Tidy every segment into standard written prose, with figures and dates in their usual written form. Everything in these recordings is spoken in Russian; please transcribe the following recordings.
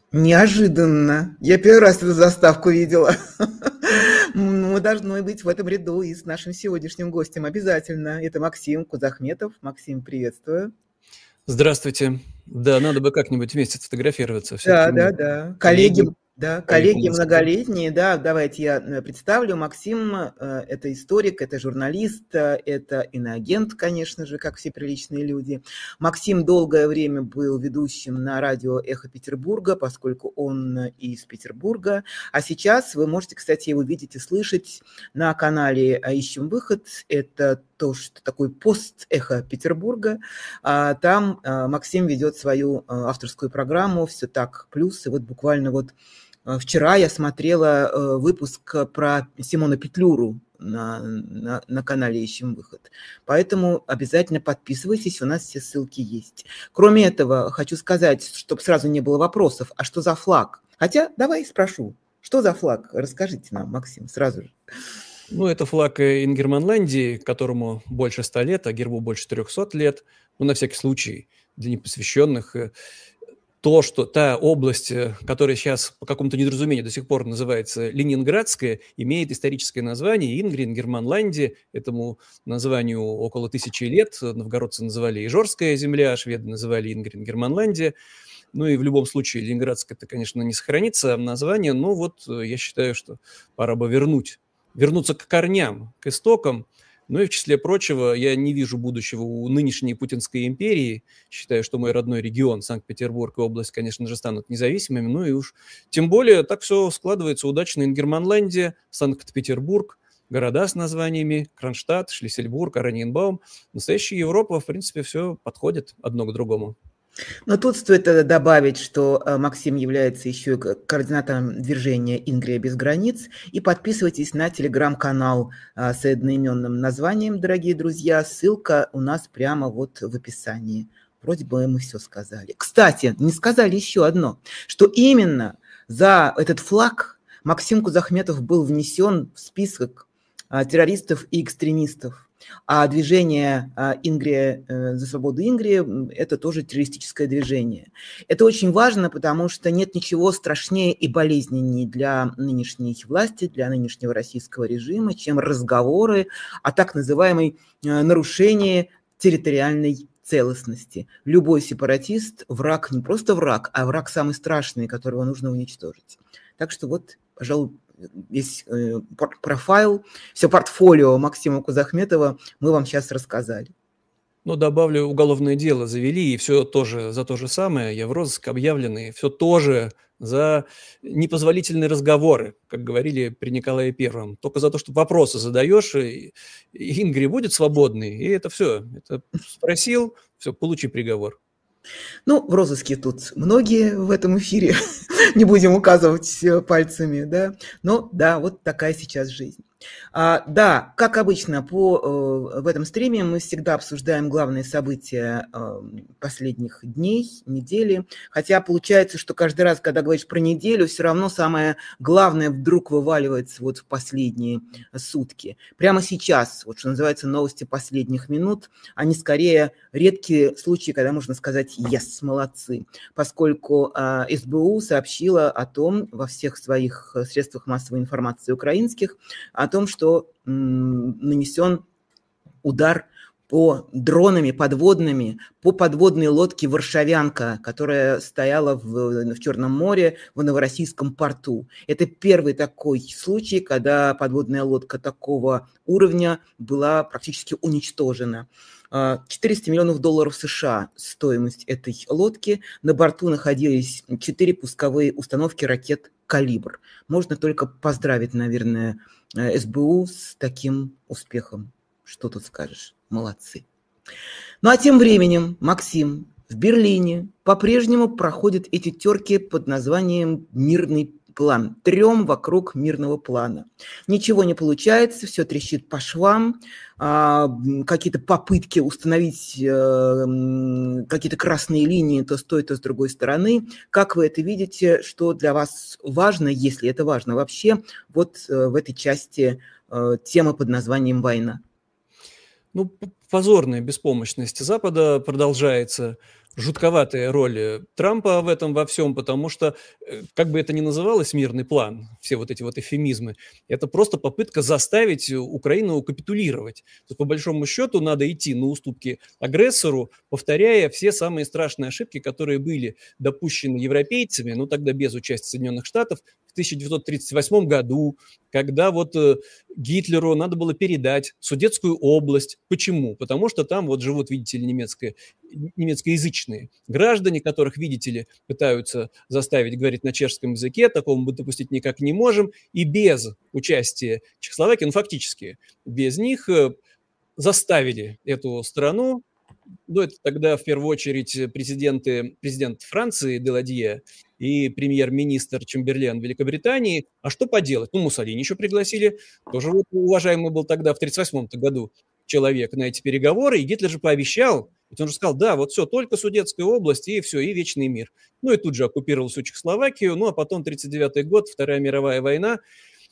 Неожиданно. Я первый раз эту заставку видела. Мы должны быть в этом ряду и с нашим сегодняшним гостем обязательно. Это Максим Кузахметов. Максим, приветствую. Здравствуйте. Да, надо бы как-нибудь вместе сфотографироваться. Все-таки Да, мы да, да. Коллеги, коллеги да, по коллеги юности. многолетние, да, давайте я представлю. Максим– это историк, это журналист, это иноагент, конечно же, как все приличные люди. Максим долгое время был ведущим на радио «Эхо Петербурга», поскольку он из Петербурга. А сейчас вы можете, кстати, его видеть и слышать на канале «Ищем выход». Это то, что такой пост «Эхо Петербурга». Там Максим ведет свою авторскую программу «Все так плюс». И вот буквально вот вчера я смотрела выпуск про Симона Петлюру на канале «Ищем выход». Поэтому обязательно подписывайтесь, у нас все ссылки есть. Кроме этого, хочу сказать, чтобы сразу не было вопросов, а что за флаг? Хотя давай спрошу, что за флаг? Расскажите нам, Максим, сразу же. Ну, это флаг Ингерманландии, которому больше 100 лет, а гербу больше 300 лет. Ну, на всякий случай, для непосвященных. Та область, которая сейчас по какому-то недоразумению до сих пор называется Ленинградская, имеет историческое название Ингерманландия. Этому названию около 1000 лет. Новгородцы называли Ижорская земля, шведы называли Ингерманландия. Ну и в любом случае Ленинградская, это, конечно, не сохранится название, но вот я считаю, что пора бы вернуться к корням, к истокам. Ну и в числе прочего, я не вижу будущего у нынешней Путинской империи. Считаю, что мой родной регион, Санкт-Петербург и область, конечно же, станут независимыми. Ну и уж тем более так все складывается удачно. Ингерманландия, Санкт-Петербург, города с названиями Кронштадт, Шлиссельбург, Ораниенбаум. Настоящая Европа, в принципе, все подходит одно к другому. Но тут стоит добавить, что Максим является еще и координатором движения «Ингрия без границ». И подписывайтесь на телеграм-канал с одноименным названием, дорогие друзья. Ссылка у нас прямо вот в описании. Вроде бы мы все сказали. Кстати, не сказали еще одно, что именно за этот флаг Максим Кузахметов был внесен в список террористов и экстремистов. А движение Ингрия за свободу Ингрии – это тоже террористическое движение. Это очень важно, потому что нет ничего страшнее и болезненнее для нынешней власти, для нынешнего российского режима, чем разговоры о так называемой нарушении территориальной целостности. Любой сепаратист – враг, не просто враг, а враг самый страшный, которого нужно уничтожить. Так что вот, пожалуй, весь профайл, все портфолио Максима Кузахметова мы вам сейчас рассказали. Ну, добавлю, уголовное дело завели, и все тоже за то же самое. Я в розыск объявленный, все тоже за непозволительные разговоры, как говорили при Николае Первом. Только за то, что вопросы задаешь, и Ингрия будет свободной, и это все. Это спросил, все, получи приговор. Ну, в розыске тут многие в этом эфире, не будем указывать пальцами, да, но да, вот такая сейчас жизнь. Да, как обычно, в этом стриме мы всегда обсуждаем главные события последних дней, недели, хотя получается, что каждый раз, когда говоришь про неделю, все равно самое главное вдруг вываливается вот в последние сутки. Прямо сейчас, вот что называется, новости последних минут, они скорее редкие случаи, когда можно сказать «yes», молодцы, поскольку СБУ сообщила о том во всех своих средствах массовой информации украинских, о том, что нанесен удар по дронами подводными, по подводной лодке «Варшавянка», которая стояла в Черном море, в Новороссийском порту. Это первый такой случай, когда подводная лодка такого уровня была практически уничтожена. 400 миллионов долларов США стоимость этой лодки. На борту находились 4 пусковые установки ракет «Калибр». Можно только поздравить, наверное, СБУ с таким успехом. Что тут скажешь? Молодцы. Ну а тем временем, Максим, в Берлине по-прежнему проходят эти терки под названием «Мирный план». Трем вокруг мирного плана. Ничего не получается, все трещит по швам. Какие-то попытки установить какие-то красные линии то с той, то с другой стороны. Как вы это видите, что для вас важно, если это важно вообще, вот в этой части темы под названием «Война»? Ну, позорная беспомощность Запада продолжается. жутковатая роль Трампа в этом во всем, потому что, как бы это ни называлось, мирный план, все вот эти вот эвфемизмы, это просто попытка заставить Украину капитулировать. То есть, по большому счету, надо идти на уступки агрессору, повторяя все самые страшные ошибки, которые были допущены европейцами, ну тогда без участия Соединенных Штатов, в 1938 году, когда вот Гитлеру надо было передать Судетскую область. Почему? Потому что там вот живут, видите ли, немецкоязычные граждане, которых, видите ли, пытаются заставить говорить на чешском языке, такого мы допустить никак не можем, и без участия Чехословакии, ну фактически без них заставили эту страну. Ну, это тогда в первую очередь президент Франции Деладье и премьер-министр Чемберлен Великобритании. А что поделать? Ну, Муссолини еще пригласили. Тоже вот уважаемый был тогда в 1938 году человек на эти переговоры. И Гитлер же пообещал, ведь он же сказал, да, вот все, только Судетская область, и все, и вечный мир. Ну, и тут же оккупировал всю Чехословакию. Ну, а потом 1939 год, Вторая мировая война.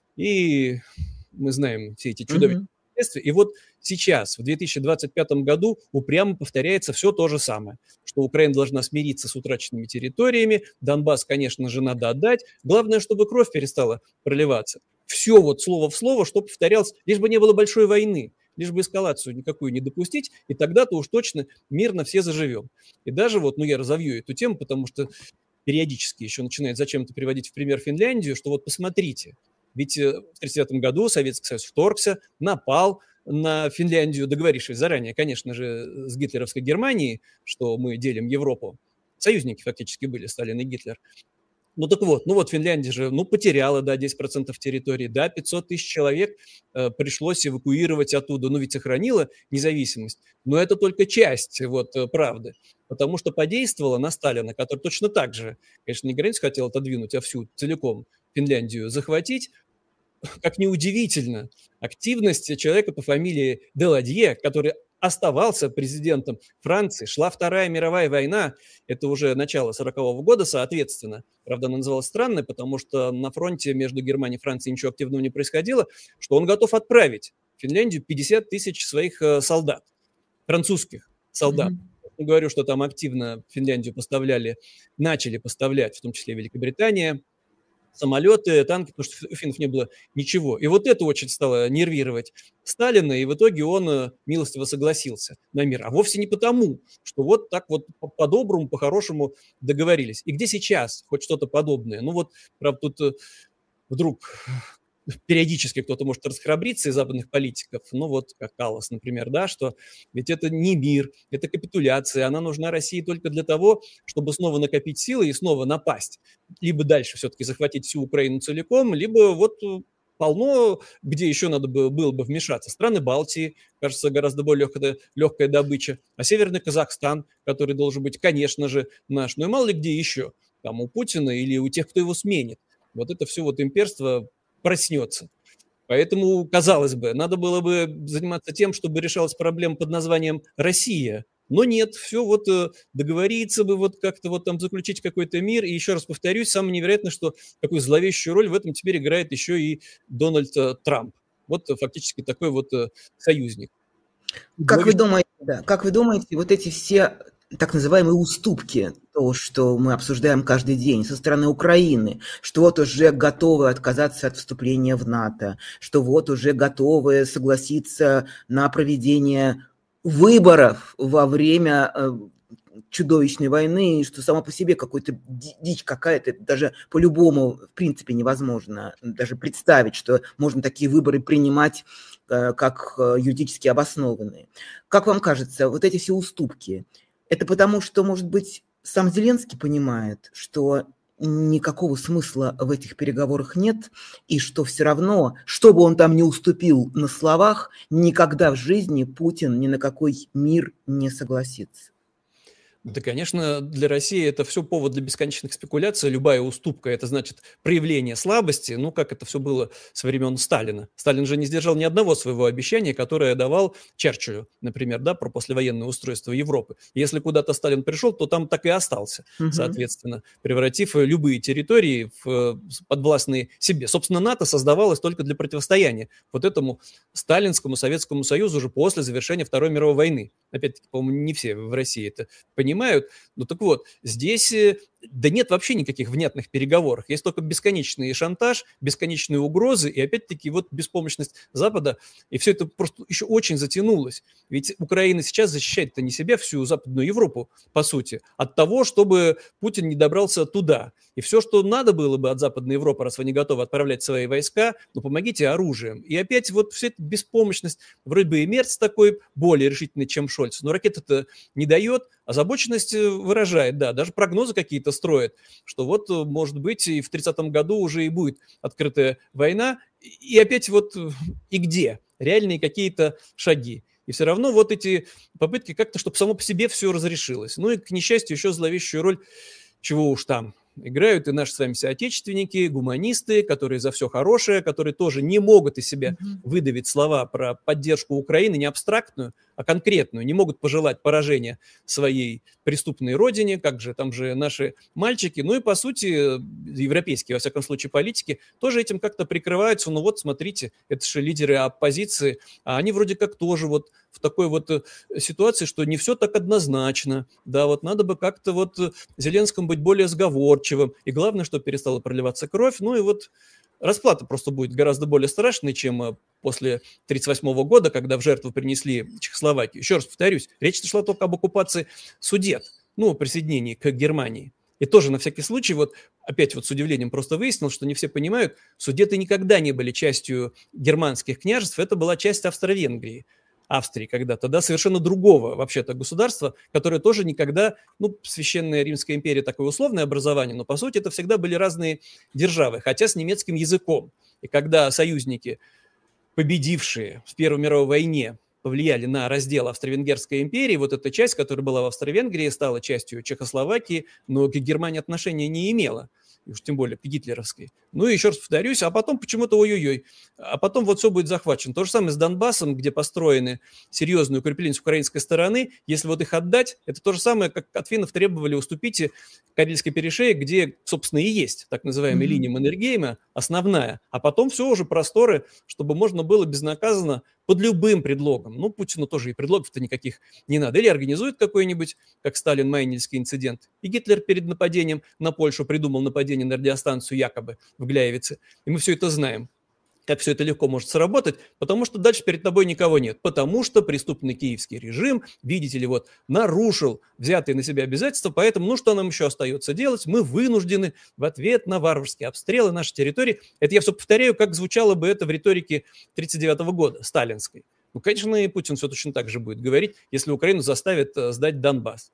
И мы знаем все эти чудовищные последствия. И вот сейчас, в 2025 году, упрямо повторяется все то же самое, что Украина должна смириться с утраченными территориями, Донбасс, конечно же, надо отдать. Главное, чтобы кровь перестала проливаться. Все вот слово в слово, что повторялось, лишь бы не было большой войны, лишь бы эскалацию никакую не допустить, и тогда-то уж точно мирно все заживем. И даже вот, ну я разовью эту тему, потому что периодически еще начинает зачем-то приводить в пример Финляндию, что вот посмотрите, ведь в 1939 году Советский Союз вторгся, напал на Финляндию, договорившись заранее, конечно же, с гитлеровской Германией, что мы делим Европу. Союзники фактически были, Сталин и Гитлер. Ну так вот, Финляндия же, потеряла, да, 10% территории, да, 500 тысяч человек пришлось эвакуировать оттуда, ведь сохранила независимость. Но это только часть правды, потому что подействовала на Сталина, который точно так же, конечно, не границу хотел отодвинуть, а всю целиком Финляндию захватить. Как неудивительно, активность человека по фамилии Деладье, который оставался президентом Франции, шла Вторая мировая война, это уже начало 1940 года, соответственно. Правда, она называлась странной, потому что на фронте между Германией и Францией ничего активного не происходило, что он готов отправить в Финляндию 50 тысяч своих солдат, французских солдат. Я говорю, что там активно в Финляндию начали поставлять, в том числе Великобритания, самолеты, танки, потому что у финнов не было ничего. И вот это очень стало нервировать Сталина, и в итоге он милостиво согласился на мир. А вовсе не потому, что вот так вот по-доброму, по-хорошему договорились. И где сейчас хоть что-то подобное? Правда, тут вдруг периодически кто-то может расхрабриться из западных политиков, как Каллас, например, да, что ведь это не мир, это капитуляция, она нужна России только для того, чтобы снова накопить силы и снова напасть, либо дальше все-таки захватить всю Украину целиком, либо полно, где еще надо было бы вмешаться. Страны Балтии, кажется, гораздо более легкая добыча, а Северный Казахстан, который должен быть, конечно же, наш, и мало ли где еще, там у Путина или у тех, кто его сменит. Вот это все имперство проснется. Поэтому, казалось бы, надо было бы заниматься тем, чтобы решалась проблема под названием «Россия». Но нет, все договориться бы, как-то там заключить какой-то мир. И еще раз повторюсь, самое невероятное, что такую зловещую роль в этом теперь играет еще и Дональд Трамп. Фактически такой союзник. Как вы думаете, вот эти все так называемые уступки, то, что мы обсуждаем каждый день со стороны Украины, что уже готовы отказаться от вступления в НАТО, что уже готовы согласиться на проведение выборов во время чудовищной войны, что сама по себе какой-то дичь какая-то, даже по-любому в принципе невозможно даже представить, что можно такие выборы принимать как юридически обоснованные. Как вам кажется, вот эти все уступки, это потому, что, может быть, сам Зеленский понимает, что никакого смысла в этих переговорах нет, и что все равно, что бы он там ни уступил на словах, никогда в жизни Путин ни на какой мир не согласится? Да, конечно, для России это все повод для бесконечных спекуляций. Любая уступка – это значит проявление слабости, как это все было со времен Сталина. Сталин же не сдержал ни одного своего обещания, которое давал Черчиллю, например, да, про послевоенное устройство Европы. Если куда-то Сталин пришел, то там так и остался, соответственно, превратив любые территории в подвластные себе. Собственно, НАТО создавалось только для противостояния этому сталинскому Советскому Союзу уже после завершения Второй мировой войны. Опять-таки, по-моему, не все в России это понимают. Ну так вот, здесь да нет вообще никаких внятных переговоров. Есть только бесконечный шантаж, бесконечные угрозы и опять-таки вот беспомощность Запада. И все это просто еще очень затянулось. Ведь Украина сейчас защищает-то не себя, всю Западную Европу, по сути, от того, чтобы Путин не добрался туда. И все, что надо было бы от Западной Европы, раз вы не готовы отправлять свои войска, ну помогите оружием. И опять вот вся эта беспомощность. Вроде бы и Мерц такой более решительный, чем Шольц, но ракеты-то не дает, озабоченность выражает, да, даже прогнозы какие-то строят, что вот, может быть, и в 30-м году уже и будет открытая война, и опять вот и где реальные какие-то шаги. И все равно вот эти попытки как-то, чтобы само по себе все разрешилось. Ну и, к несчастью, еще зловещую роль, чего уж там, играют и наши с вами соотечественники, гуманисты, которые за все хорошее, которые тоже не могут из себя выдавить слова про поддержку Украины, не абстрактную, а конкретную, не могут пожелать поражения своей преступной родине, как же там же наши мальчики, ну и по сути европейские, во всяком случае, политики тоже этим как-то прикрываются, ну вот смотрите, это же лидеры оппозиции, а они вроде как тоже вот в такой вот ситуации, что не все так однозначно, да, вот надо бы как-то вот Зеленскому быть более сговорчивым, и главное, чтобы перестала проливаться кровь, ну и вот расплата просто будет гораздо более страшной, чем после 1938 года, когда в жертву принесли Чехословакию. Еще раз повторюсь, речь шла только об оккупации Судет, ну, присоединении к Германии. И тоже на всякий случай, вот опять вот с удивлением просто выяснил, что не все понимают, Судеты никогда не были частью германских княжеств, это была часть Австро-Венгрии. Австрии когда-то, да, совершенно другого вообще-то государства, которое тоже никогда, ну, Священная Римская империя такое условное образование, но по сути это всегда были разные державы, хотя с немецким языком. И когда союзники, победившие в Первой мировой войне, повлияли на раздел Австро-Венгерской империи, вот эта часть, которая была в Австро-Венгрии, стала частью Чехословакии, но к Германии отношения не имела. И уж тем более к гитлеровской. Ну и еще раз повторюсь, а потом почему-то ой-ой-ой, а потом вот все будет захвачено. То же самое с Донбассом, где построены серьезные укрепления с украинской стороны. Если вот их отдать, это то же самое, как от финнов требовали уступите Карельский перешеек, где, собственно, и есть так называемая линия Маннергейма, основная. А потом все уже просторы, чтобы можно было безнаказанно под любым предлогом. Ну, Путину тоже и предлогов-то никаких не надо. Или организует какой-нибудь, как Сталин, Майнельский инцидент. И Гитлер перед нападением на Польшу придумал нападение на радиостанцию якобы в Гляевице. И мы все это знаем. Как все это легко может сработать, потому что дальше перед тобой никого нет. Потому что преступный киевский режим, видите ли, вот нарушил взятые на себя обязательства, поэтому, ну что нам еще остается делать? Мы вынуждены в ответ на варварские обстрелы нашей территории. Это я все повторяю, как звучало бы это в риторике 1939 года, сталинской. Ну, конечно, и Путин все точно так же будет говорить, если Украину заставят сдать Донбасс.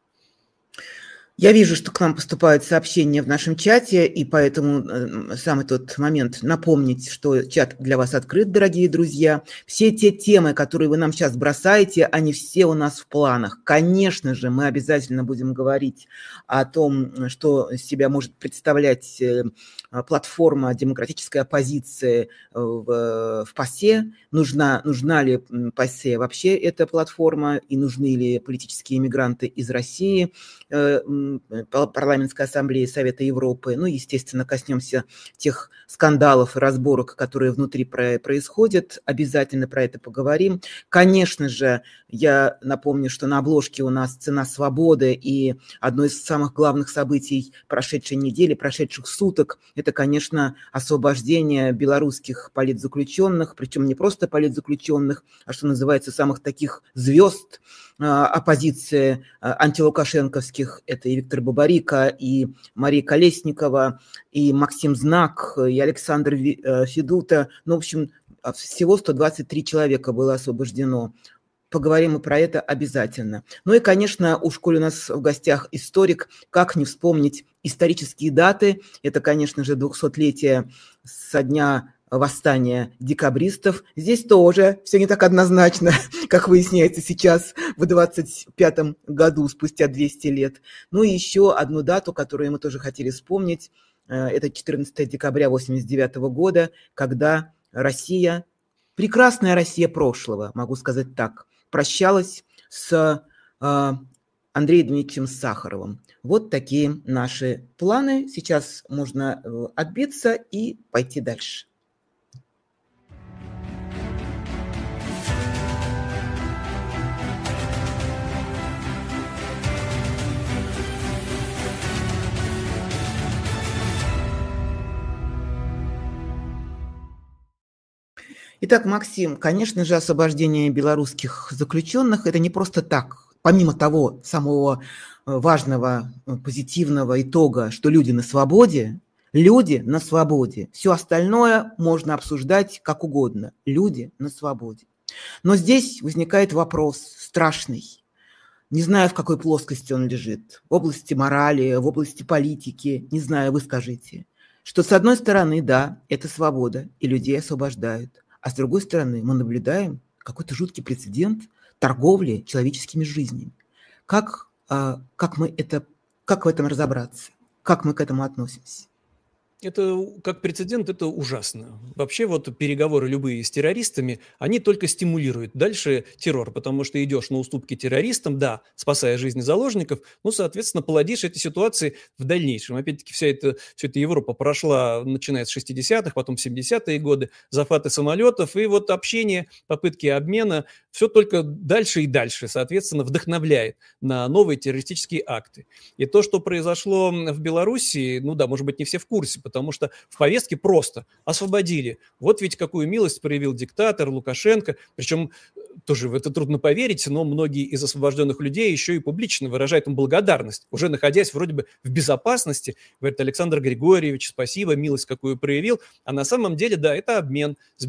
Я вижу, что к нам поступают сообщения в нашем чате, и поэтому самый тот момент напомнить, что чат для вас открыт, дорогие друзья. Все те темы, которые вы нам сейчас бросаете, они все у нас в планах. Конечно же, мы обязательно будем говорить о том, что из себя может представлять платформа демократической оппозиции в ПАСЕ. Нужна ли ПАСЕ вообще эта платформа, и нужны ли политические иммигранты из России, парламентской ассамблеи Совета Европы. Ну, естественно, коснемся тех скандалов и разборок, которые внутри происходят. Обязательно про это поговорим. Конечно же, я напомню, что на обложке у нас «Цена свободы», и одно из самых главных событий прошедшей недели, прошедших суток, это, конечно, освобождение белорусских политзаключенных, причем не просто политзаключенных, а, что называется, самых таких звезд оппозиции антилукашенковских. Это и Виктор Бабарико, и Мария Колесникова, и Максим Знак, и Александр Федута. Ну, в общем, всего 123 человека было освобождено. Поговорим мы про это обязательно. Ну и, конечно, у школы у нас в гостях историк. Как не вспомнить исторические даты? Это, конечно же, 200-летие со дня восстания декабристов. Здесь тоже все не так однозначно, как выясняется сейчас, в 25-м году, спустя 200 лет. Ну и еще одну дату, которую мы тоже хотели вспомнить. Это 14 декабря 1989 года, когда Россия, прекрасная Россия прошлого, могу сказать так, прощалась с Андреем Дмитриевичем Сахаровым. Вот такие наши планы. Сейчас можно отбиться и пойти дальше. Итак, Максим, конечно же, освобождение белорусских заключенных – это не просто так. Помимо того самого важного, позитивного итога, что люди на свободе, все остальное можно обсуждать как угодно. Люди на свободе. Но здесь возникает вопрос страшный. Не знаю, в какой плоскости он лежит. В области морали, в области политики. Не знаю, вы скажите. Что с одной стороны, да, это свобода, и людей освобождают. А с другой стороны, мы наблюдаем какой-то жуткий прецедент торговли человеческими жизнями. Как в этом разобраться? Как мы к этому относимся? Это как прецедент, это ужасно. Вообще вот переговоры любые с террористами, они только стимулируют дальше террор, потому что идешь на уступки террористам, да, спасая жизни заложников, ну, соответственно, плодишь эти ситуации в дальнейшем. Опять-таки вся эта Европа прошла, начиная с 60-х, потом 70-е годы, захваты самолетов, и вот общение, попытки обмена, все только дальше и дальше, соответственно, вдохновляет на новые террористические акты. И то, что произошло в Белоруссии, ну да, может быть, не все в курсе, потому что в повестке просто освободили. Вот ведь какую милость проявил диктатор Лукашенко. Причем тоже в это трудно поверить, но многие из освобожденных людей еще и публично выражают им благодарность, уже находясь вроде бы в безопасности. Говорит: Александр Григорьевич, спасибо, милость какую проявил. А на самом деле, да, это обмен с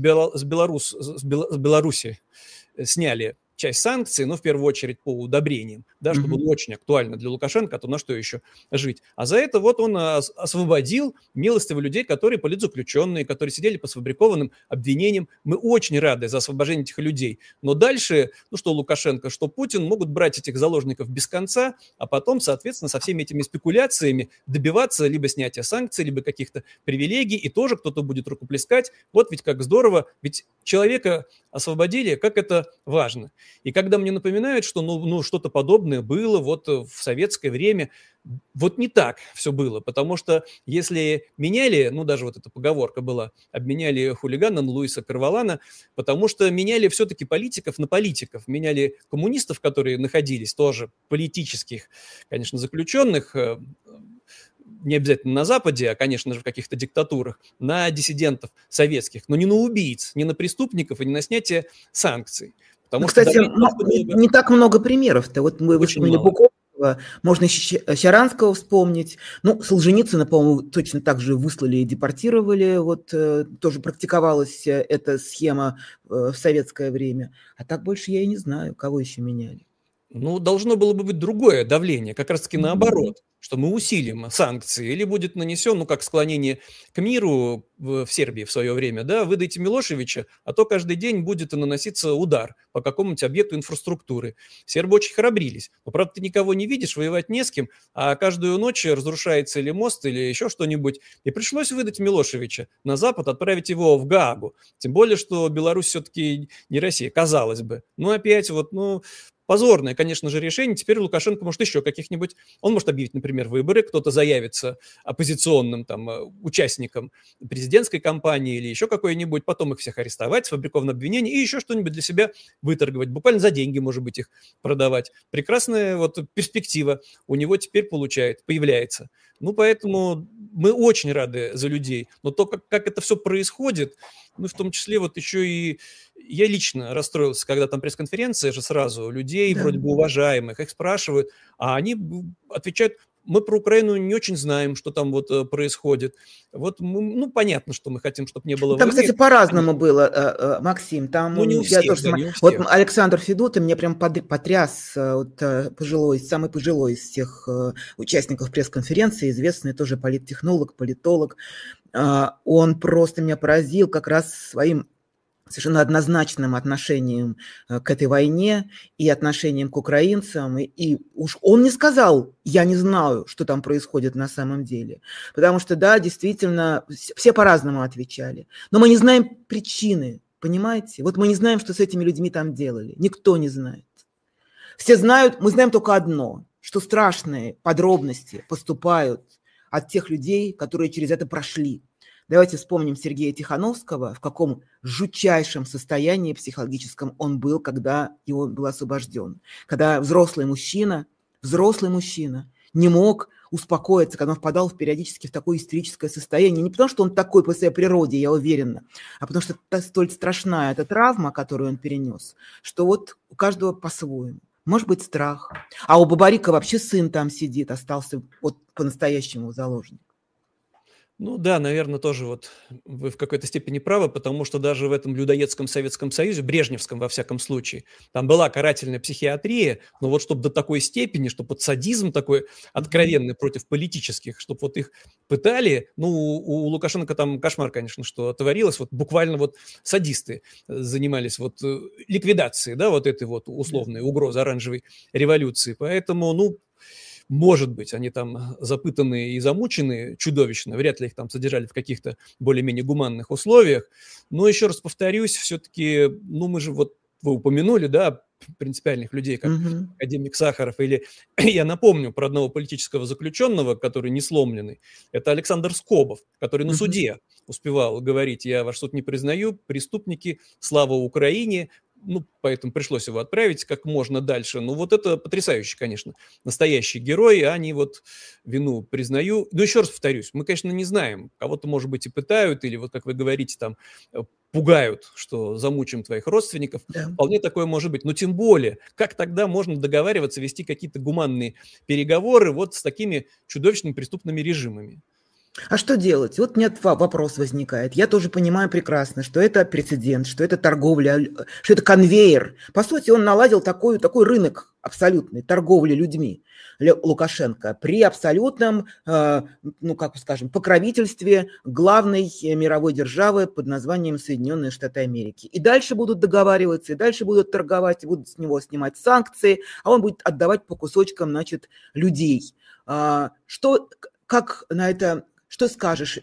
Беларуси. Сняли часть санкций, но в первую очередь по удобрениям, да, что было очень актуально для Лукашенко, а то на что еще жить. А за это вот он освободил милостивых людей, которые политзаключенные, которые сидели по сфабрикованным обвинениям. Мы очень рады за освобождение этих людей. Но дальше, ну что Лукашенко, что Путин могут брать этих заложников без конца, а потом, соответственно, со всеми этими спекуляциями добиваться либо снятия санкций, либо каких-то привилегий, и тоже кто-то будет рукоплескать. Вот ведь как здорово, ведь человека освободили, как это важно. И когда мне напоминают, что ну что-то подобное было вот в советское время, вот не так все было, потому что если меняли, ну даже вот эта поговорка была, обменяли хулигана на Луиса Карвалана, потому что меняли все-таки политиков на политиков, меняли коммунистов, которые находились тоже политических, конечно, заключенных, не обязательно на Западе, а, конечно же, в каких-то диктатурах, на диссидентов советских, но не на убийц, не на преступников и не на снятие санкций. Потому что, кстати, не так много примеров-то. Вот мы вспомнили Буковского, можно Щаранского вспомнить. Ну, Солженицына, по-моему, точно так же выслали и депортировали. Вот тоже практиковалась эта схема в советское время. А так больше я и не знаю, кого еще меняли. Ну, должно было бы быть другое давление, как раз-таки наоборот, что мы усилим санкции, или будет нанесен, ну, как склонение к миру в Сербии в свое время, да, выдайте Милошевича, а то каждый день будет наноситься удар по какому-нибудь объекту инфраструктуры. Сербы очень храбрились, но, правда, ты никого не видишь, воевать не с кем, а каждую ночь разрушается или мост, или еще что-нибудь, и пришлось выдать Милошевича на Запад, отправить его в Гаагу, тем более, что Беларусь все-таки не Россия, казалось бы. Ну, опять вот, ну... Позорное, конечно же, решение. Теперь Лукашенко может еще каких-нибудь... Он может объявить, например, выборы, кто-то заявится оппозиционным там, участником президентской кампании или еще какой-нибудь, потом их всех арестовать, сфабрикованное обвинение и еще что-нибудь для себя выторговать. Буквально за деньги, может быть, их продавать. Прекрасная вот перспектива у него теперь появляется. Ну, поэтому мы очень рады за людей. Но то, как это все происходит, ну, в том числе вот еще и я лично расстроился, когда там пресс-конференция же сразу людей вроде бы уважаемых, их спрашивают, а они отвечают: мы про Украину не очень знаем, что там вот происходит. Вот, ну, понятно, что мы хотим, чтобы не было там, войны. кстати, по-разному было, Максим. Там ну, не у всех, тоже, да, не у всех. Вот Александр Федота меня прям потряс, вот, самый пожилой из всех участников пресс-конференции, известный тоже политтехнолог, политолог. Он просто меня поразил как раз своим совершенно однозначным отношением к этой войне и отношением к украинцам. И уж он не сказал: я не знаю, что там происходит на самом деле. Потому что, да, действительно, все по-разному отвечали. Но мы не знаем причины, понимаете? Вот мы не знаем, что с этими людьми там делали. Никто не знает. Все знают, мы знаем только одно, что страшные подробности поступают от тех людей, которые через это прошли. Давайте вспомним Сергея Тихановского, в каком жутчайшем состоянии психологическом он был, когда он был освобожден. Когда взрослый мужчина не мог успокоиться, когда он впадал периодически в такое истерическое состояние. Не потому, что он такой по своей природе, я уверена, а потому что это столь страшная эта травма, которую он перенес, что вот у каждого по-своему. Может быть, страх. А у Бабарика вообще сын там сидит, остался вот по-настоящему заложник. Ну да, наверное, тоже вот вы в какой-то степени правы, потому что даже в этом людоедском Советском Союзе, брежневском во всяком случае, там была карательная психиатрия, но вот чтобы до такой степени, чтобы вот садизм такой откровенный против политических, чтобы вот их пытали, ну, у Лукашенко там кошмар, конечно, что творилось, вот буквально вот садисты занимались вот ликвидацией, да, вот этой вот условной угрозы оранжевой революции, поэтому, ну, может быть, они там запытанные и замученные чудовищно, вряд ли их там содержали в каких-то более-менее гуманных условиях. Но еще раз повторюсь, все-таки, ну мы же вот, вы упомянули, да, принципиальных людей, как академик Сахаров, или я напомню про одного политического заключенного, который не сломленный, это Александр Скобов, который на суде успевал говорить: я ваш суд не признаю, преступники, слава Украине. Ну, поэтому пришлось его отправить как можно дальше. Ну, вот это потрясающий, конечно, настоящий герой, а они вот вину признаю. Но еще раз повторюсь, мы, конечно, не знаем, кого-то, может быть, и пытают, или вот, как вы говорите, там, пугают, что замучим твоих родственников. Да. Вполне такое может быть. Но тем более, как тогда можно договариваться, вести какие-то гуманные переговоры вот с такими чудовищными преступными режимами? А что делать? Вот нет, вопрос возникает. Я тоже понимаю прекрасно, что это прецедент, что это торговля, что это конвейер. По сути, он наладил такой рынок абсолютной торговли людьми, Лукашенко, при абсолютном, ну, как скажем, покровительстве главной мировой державы под названием Соединенные Штаты Америки. И дальше будут договариваться, и дальше будут торговать, и будут с него снимать санкции, а он будет отдавать по кусочкам, значит, людей. Как на это... Что скажешь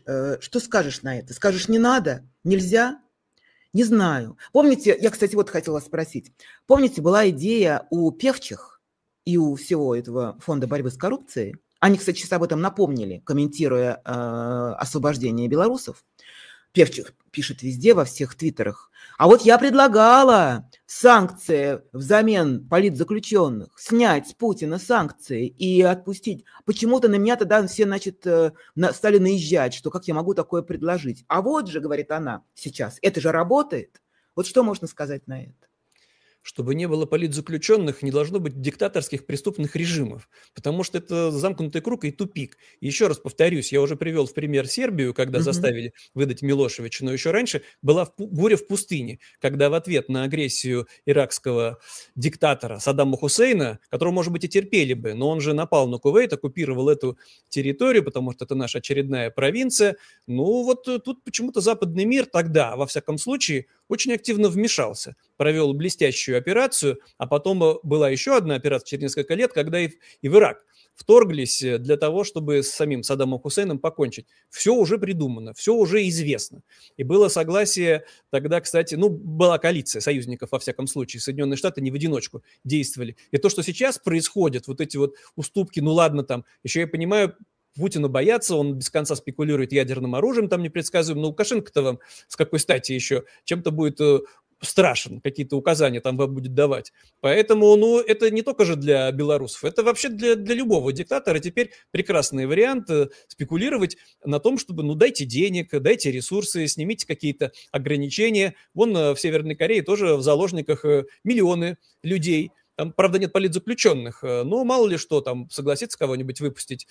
на это? Скажешь, не надо? Нельзя? Не знаю. Помните, я, кстати, вот хотела спросить. Помните, была идея у певчих и у всего этого фонда борьбы с коррупцией? Они, кстати, сейчас об этом напомнили, комментируя освобождение белорусов. Певчих пишет везде, во всех твиттерах. А вот я предлагала санкции взамен политзаключенных, снять с Путина санкции и отпустить. Почему-то на меня тогда все, значит, стали наезжать, что как я могу такое предложить. А вот же, говорит она сейчас, это же работает. Вот что можно сказать на это? Чтобы не было политзаключенных, не должно быть диктаторских преступных режимов, потому что это замкнутый круг и тупик. И еще раз повторюсь, я уже привел в пример Сербию, когда заставили выдать Милошевича, но еще раньше была буря в пустыне, когда в ответ на агрессию иракского диктатора Саддама Хусейна, которого, может быть, и терпели бы, но он же напал на Кувейт, оккупировал эту территорию, потому что это наша очередная провинция. Ну вот тут почему-то западный мир тогда, во всяком случае, очень активно вмешался, провел блестящую операцию, а потом была еще одна операция через несколько лет, когда и в Ирак вторглись для того, чтобы с самим Саддамом Хусейном покончить. Все уже придумано, все уже известно. И было согласие тогда, кстати, ну, была коалиция союзников, во всяком случае, Соединенные Штаты не в одиночку действовали. И то, что сейчас происходит, вот эти вот уступки, ну ладно, там, еще я понимаю, Путина боятся, он без конца спекулирует ядерным оружием, там непредсказуемо, но Лукашенко-то вам с какой стати еще чем-то будет страшен, какие-то указания там вам будет давать. Поэтому, ну, это не только же для белорусов, это вообще для любого диктатора теперь прекрасный вариант спекулировать на том, чтобы, ну, дайте денег, дайте ресурсы, снимите какие-то ограничения. Вон в Северной Корее тоже в заложниках миллионы людей. Там, правда, нет политзаключенных, но мало ли что, там согласится кого-нибудь выпустить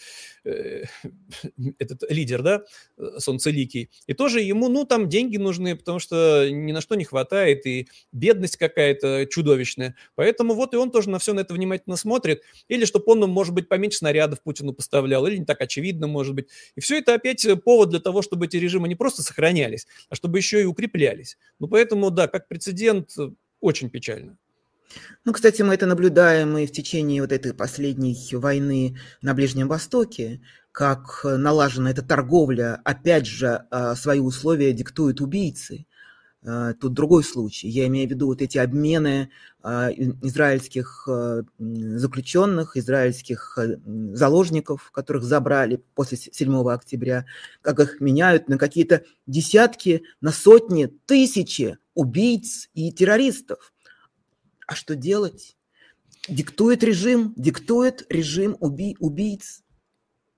этот лидер, да, Солнцеликий. И тоже ему, ну, там деньги нужны, потому что ни на что не хватает, и бедность какая-то чудовищная. Поэтому вот и он тоже на все на это внимательно смотрит. Или чтобы он, может быть, поменьше снарядов Путину поставлял, или не так очевидно, может быть. И все это опять повод для того, чтобы эти режимы не просто сохранялись, а чтобы еще и укреплялись. Ну, поэтому, да, как прецедент, очень печально. Ну, кстати, мы это наблюдаем и в течение вот этой последней войны на Ближнем Востоке, как налажена эта торговля, опять же, свои условия диктуют убийцы. Тут другой случай. Я имею в виду вот эти обмены израильских заключенных, израильских заложников, которых забрали после 7 октября, как их меняют на какие-то десятки, на сотни, тысячи убийц и террористов. А что делать? Диктует режим убийц.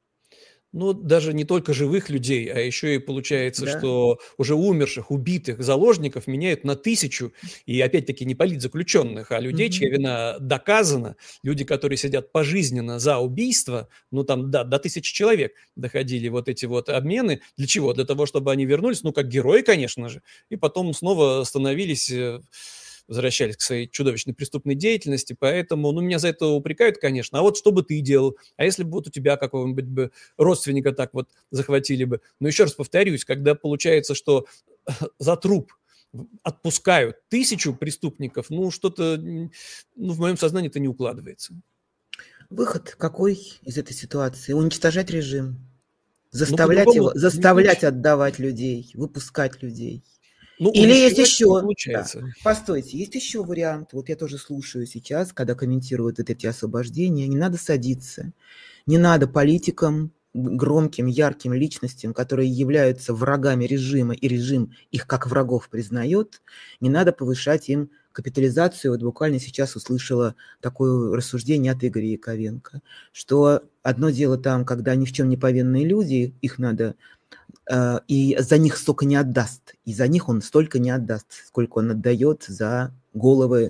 Ну, даже не только живых людей, а еще и получается, Да. что уже умерших, убитых заложников меняют на 1000, и опять-таки не политзаключенных, а людей, чья Мгм. вина доказана, люди, которые сидят пожизненно за убийство, ну, там, да, до 1000 человек доходили вот эти вот обмены. Для чего? Для того, чтобы они вернулись, ну, как герои, конечно же, и потом снова становились возвращались к своей чудовищной преступной деятельности, поэтому, ну, меня за это упрекают, конечно. А вот что бы ты делал? А если бы вот у тебя какого-нибудь бы родственника так вот захватили бы? Но еще раз повторюсь, когда получается, что за труп отпускают 1000 преступников, ну, что-то, ну, в моем сознании это не укладывается. Выход какой из этой ситуации? Уничтожать режим, Ну, заставлять его, по-другому не заставлять получится. отдавать людей, выпускать людей. Ну, Или есть увещевать не еще, да, получается. постойте, есть еще вариант. Вот я тоже слушаю сейчас, когда комментируют вот эти освобождения. Не надо садиться, не надо политикам, громким, ярким личностям, которые являются врагами режима, и режим их как врагов признает, не надо повышать им капитализацию. Вот буквально сейчас услышала такое рассуждение от Игоря Яковенко, что одно дело там, когда ни в чем не повинные люди, их надо и за них столько не отдаст, и за них он столько не отдаст, сколько он отдает за головы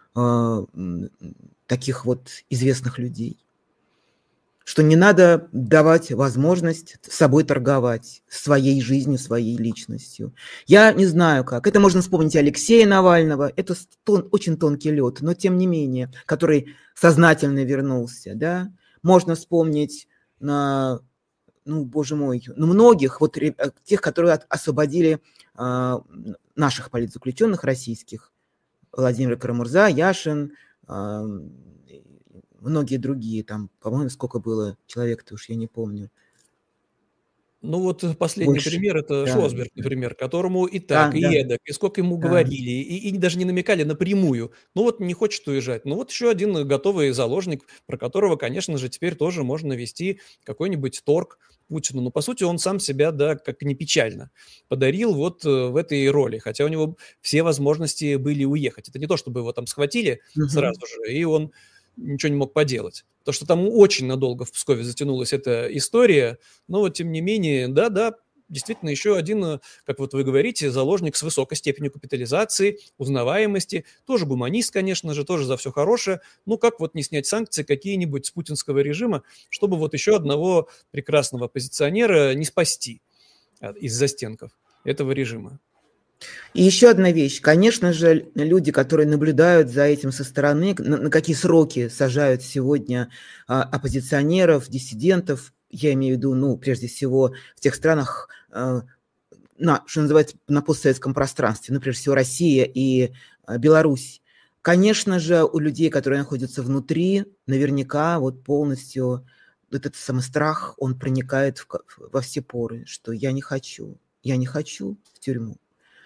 таких вот известных людей. Что не надо давать возможность собой торговать, своей жизнью, своей личностью. Я не знаю как. Это можно вспомнить Алексея Навального. Это очень тонкий лед, но тем не менее, который сознательно вернулся. Да? Можно вспомнить на, ну, боже мой, ну, многих, вот тех, которые освободили наших политзаключенных российских. Владимир Карамурза, Яшин, многие другие, там, по-моему, сколько было человек-то уж, я не помню. Ну вот последний Больше. пример – это Да, Шлосберг, например, которому и да, так, и да, эдак, и сколько ему да. говорили, и даже не намекали напрямую. Ну вот не хочет уезжать. Ну вот еще один готовый заложник, про которого, конечно же, теперь тоже можно вести какой-нибудь торг Путину. Но по сути он сам себя, да, как ни печально, подарил вот в этой роли, хотя у него все возможности были уехать. Это не то, чтобы его там схватили Мгм. сразу же, и он ничего не мог поделать. То, что там очень надолго в Пскове затянулась эта история, но вот тем не менее, да, действительно еще один, как вот вы говорите, заложник с высокой степенью капитализации, узнаваемости, тоже гуманист, конечно же, тоже за все хорошее. Ну, как вот не снять санкции какие-нибудь с путинского режима, чтобы вот еще одного прекрасного оппозиционера не спасти из застенков этого режима. И еще одна вещь. Конечно же, люди, которые наблюдают за этим со стороны, на какие сроки сажают сегодня оппозиционеров, диссидентов, я имею в виду, ну, прежде всего, в тех странах, что называется, на постсоветском пространстве, ну, прежде всего, Россия и Беларусь. Конечно же, у людей, которые находятся внутри, наверняка вот полностью вот этот самый страх, он проникает во все поры, что я не хочу в тюрьму.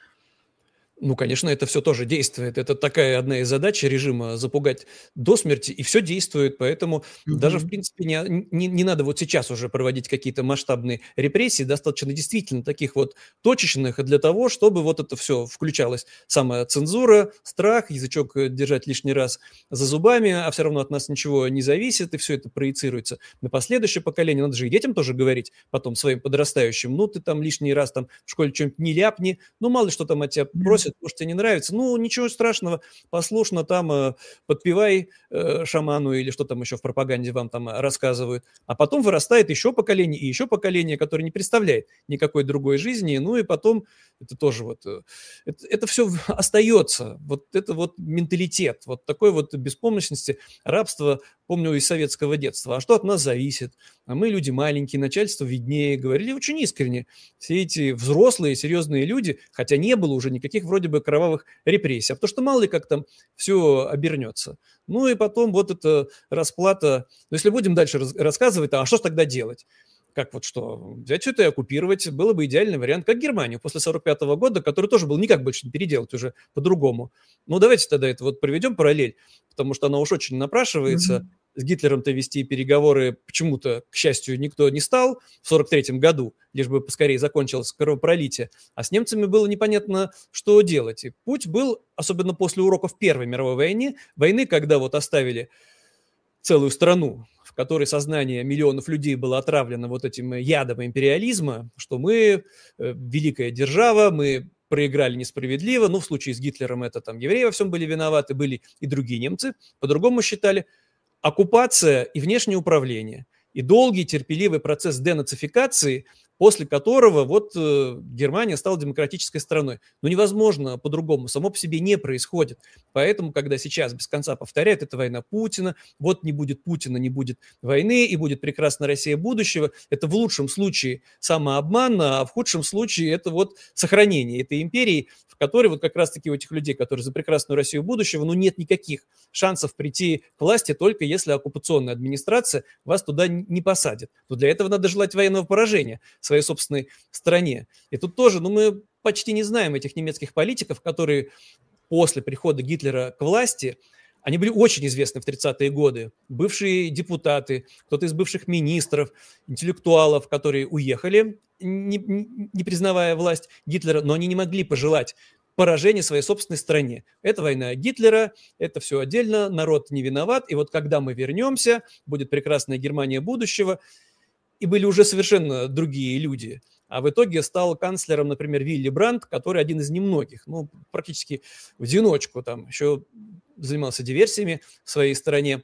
Ну, конечно, это все тоже действует. Это такая одна из задач режима – запугать до смерти, и все действует. Поэтому даже, в Мгм. принципе, не надо вот сейчас уже проводить какие-то масштабные репрессии, достаточно действительно таких вот точечных для того, чтобы вот это все включалось. Самая цензура, страх, язычок держать лишний раз за зубами, а все равно от нас ничего не зависит, и все это проецируется на последующее поколение. Надо же и детям тоже говорить потом своим подрастающим: ну, ты там лишний раз там в школе что-нибудь не ляпни, ну, мало ли что там от тебя просят, может, тебе не нравится, ну, ничего страшного, послушно там подпевай шаману или что там еще в пропаганде вам там рассказывают. А потом вырастает еще поколение и еще поколение, которое не представляет никакой другой жизни, ну, и потом это тоже вот, это все остается, вот это вот менталитет, вот такой вот беспомощности, рабства, помню из советского детства. А что от нас зависит? А мы люди маленькие, начальство виднее, говорили очень искренне. Все эти взрослые, серьезные люди, хотя не было уже никаких вроде бы кровавых репрессий, а потому что мало ли как там все обернется. Ну и потом вот эта расплата. Но если будем дальше рассказывать, а что ж тогда делать? Как вот что? Взять все это и оккупировать было бы идеальный вариант, как Германию после 1945 года, который тоже был никак больше не переделать уже по-другому. Ну давайте тогда это вот проведем параллель, потому что она уж очень напрашивается. Мгм. С Гитлером-то вести переговоры почему-то, к счастью, никто не стал в 1943 году, лишь бы поскорее закончилось кровопролитие. А с немцами было непонятно, что делать. И путь был, особенно после уроков Первой мировой войны, когда вот оставили целую страну в которой сознание миллионов людей было отравлено вот этим ядом империализма, что мы великая держава, мы проиграли несправедливо, ну, в случае с Гитлером это там евреи во всем были виноваты, были и другие немцы, по-другому считали, оккупация и внешнее управление, и долгий терпеливый процесс денацификации, после которого вот Германия стала демократической страной. Но невозможно по-другому, само по себе не происходит. Поэтому, когда сейчас без конца повторяют, это война Путина, вот не будет Путина, не будет войны, и будет прекрасная Россия будущего, это в лучшем случае самообман, а в худшем случае это вот сохранение этой империи, в которой вот как раз-таки у этих людей, которые за прекрасную Россию будущего, ну нет никаких шансов прийти к власти, только если оккупационная администрация вас туда не посадит. Но для этого надо желать военного поражения своей собственной стране. И тут тоже, ну, мы почти не знаем этих немецких политиков, которые после прихода Гитлера к власти, они были очень известны в 30-е годы. Бывшие депутаты, кто-то из бывших министров, интеллектуалов, которые уехали, не признавая власть Гитлера, но они не могли пожелать поражения своей собственной стране. Это война Гитлера, это все отдельно, народ не виноват. И вот когда мы вернемся, будет прекрасная Германия будущего, и были уже совершенно другие люди. А в итоге стал канцлером, например, Вилли Брандт, который один из немногих, ну, практически в одиночку, там еще занимался диверсиями в своей стране,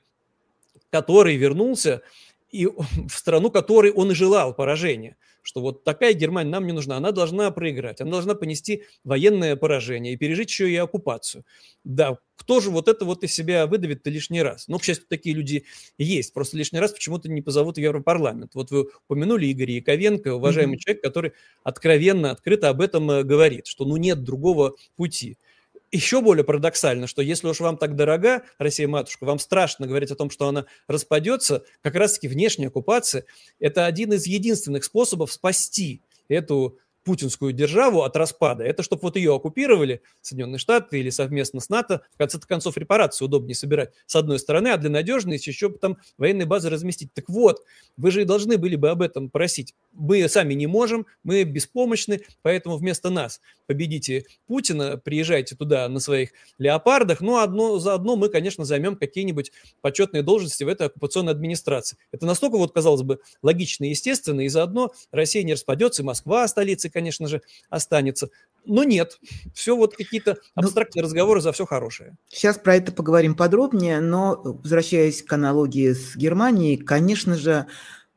который вернулся и в страну, которой он и желал поражения. Что вот такая Германия нам не нужна, она должна проиграть, она должна понести военное поражение и пережить еще и оккупацию. Да, кто же вот это вот из себя выдавит-то лишний раз? Ну, к счастью, такие люди есть, просто лишний раз почему-то не позовут в Европарламент. Вот вы упомянули Игоря Яковенко, уважаемый человек, который откровенно, открыто об этом говорит, что ну нет другого пути. Еще более парадоксально, что если уж вам так дорога Россия-матушка, вам страшно говорить о том, что она распадется, как раз-таки внешняя оккупация – это один из единственных способов спасти эту путинскую державу от распада. Это чтобы вот ее оккупировали Соединенные Штаты или совместно с НАТО, в конце концов репарации удобнее собирать с одной стороны, а для надежности еще там военные базы разместить. Так вот, вы же и должны были бы об этом просить. Мы сами не можем, мы беспомощны, поэтому вместо нас победите Путина, приезжайте туда на своих леопардах, ну, заодно мы, конечно, займем какие-нибудь почетные должности в этой оккупационной администрации. Это настолько, вот, казалось бы, логично и естественно, и заодно Россия не распадется, и Москва столицей, конечно же, останется. Но нет, все вот какие-то абстрактные разговоры за все хорошее. Сейчас про это поговорим подробнее, но, возвращаясь к аналогии с Германией, конечно же,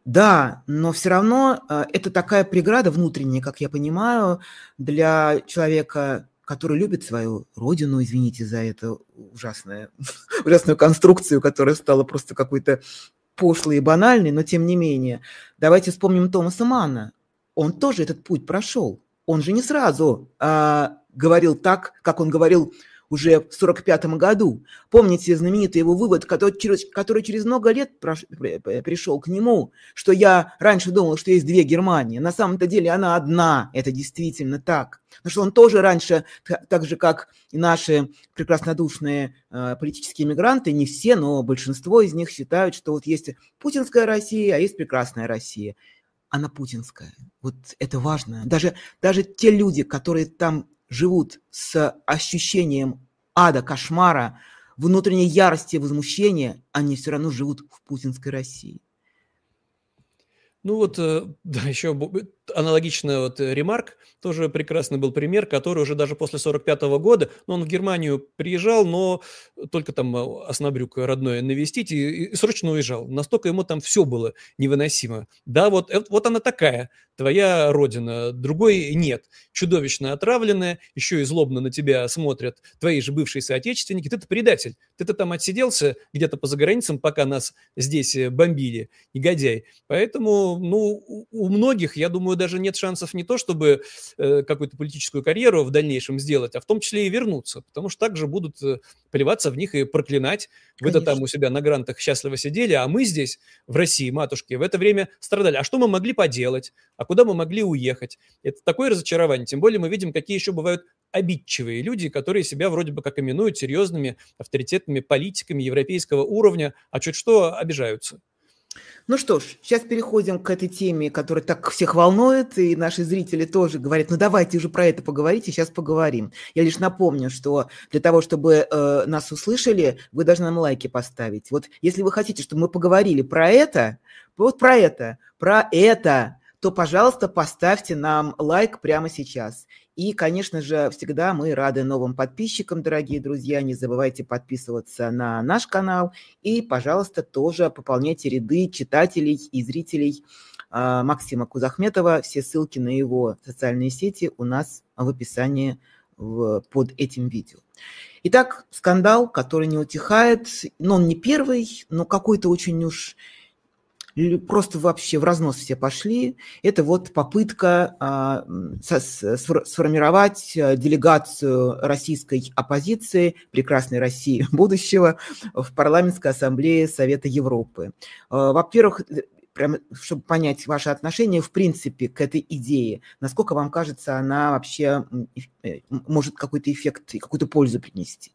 да, но все равно это такая преграда внутренняя, как я понимаю, для человека, который любит свою родину, извините за эту ужасную конструкцию, которая стала просто какой-то пошлой и банальной, но тем не менее. Давайте вспомним Томаса Манна. Он тоже этот путь прошел. Он же не сразу говорил так, как он говорил уже в 1945 году. Помните знаменитый его вывод, который через много лет пришел к нему, что я раньше думал, что есть две Германии. На самом-то деле она одна. Это действительно так. Потому что он тоже раньше, так же, как и наши прекраснодушные политические мигранты, не все, но большинство из них считают, что вот есть путинская Россия, а есть прекрасная Россия. Она путинская. Вот это важно. Даже те люди, которые там живут с ощущением ада, кошмара, внутренней ярости, возмущения, они все равно живут в путинской России. Ну вот, да, еще аналогично вот Ремарк, тоже прекрасный был пример, который уже даже после 1945 года, ну, он в Германию приезжал, но только там оснобрюк родное навестить и срочно уезжал. Настолько ему там все было невыносимо. Да, вот она такая, твоя родина, другой нет. Чудовищно отравленная, еще и злобно на тебя смотрят твои же бывшие соотечественники. Ты-то предатель, ты-то там отсиделся где-то по заграницам, пока нас здесь бомбили, негодяй. Поэтому, ну, у многих, я думаю, даже нет шансов не то, чтобы какую-то политическую карьеру в дальнейшем сделать, а в том числе и вернуться, потому что также будут плеваться в них и проклинать. Вы-то там у себя на грантах счастливо сидели, а мы здесь, в России, матушки, в это время страдали. А что мы могли поделать? А куда мы могли уехать? Это такое разочарование. Тем более мы видим, какие еще бывают обидчивые люди, которые себя вроде бы как именуют серьезными, авторитетными политиками европейского уровня, а чуть что обижаются. Ну что ж, сейчас переходим к этой теме, которая так всех волнует, и наши зрители тоже говорят, ну давайте уже про это поговорите, сейчас поговорим. Я лишь напомню, что для того, чтобы нас услышали, вы должны нам лайки поставить. Вот если вы хотите, чтобы мы поговорили про это, то, пожалуйста, поставьте нам лайк прямо сейчас. И, конечно же, всегда мы рады новым подписчикам, дорогие друзья. Не забывайте подписываться на наш канал. И, пожалуйста, тоже пополняйте ряды читателей и зрителей Максима Кузахметова. Все ссылки на его социальные сети у нас в описании под этим видео. Итак, скандал, который не утихает. Но он не первый, но какой-то очень уж... просто вообще в разнос все пошли. Это вот попытка сформировать делегацию российской оппозиции, прекрасной России будущего, в парламентской ассамблее Совета Европы. Во-первых, прямо, чтобы понять ваше отношение, в принципе, к этой идее, насколько вам кажется, она вообще может какой-то эффект и какую-то пользу принести?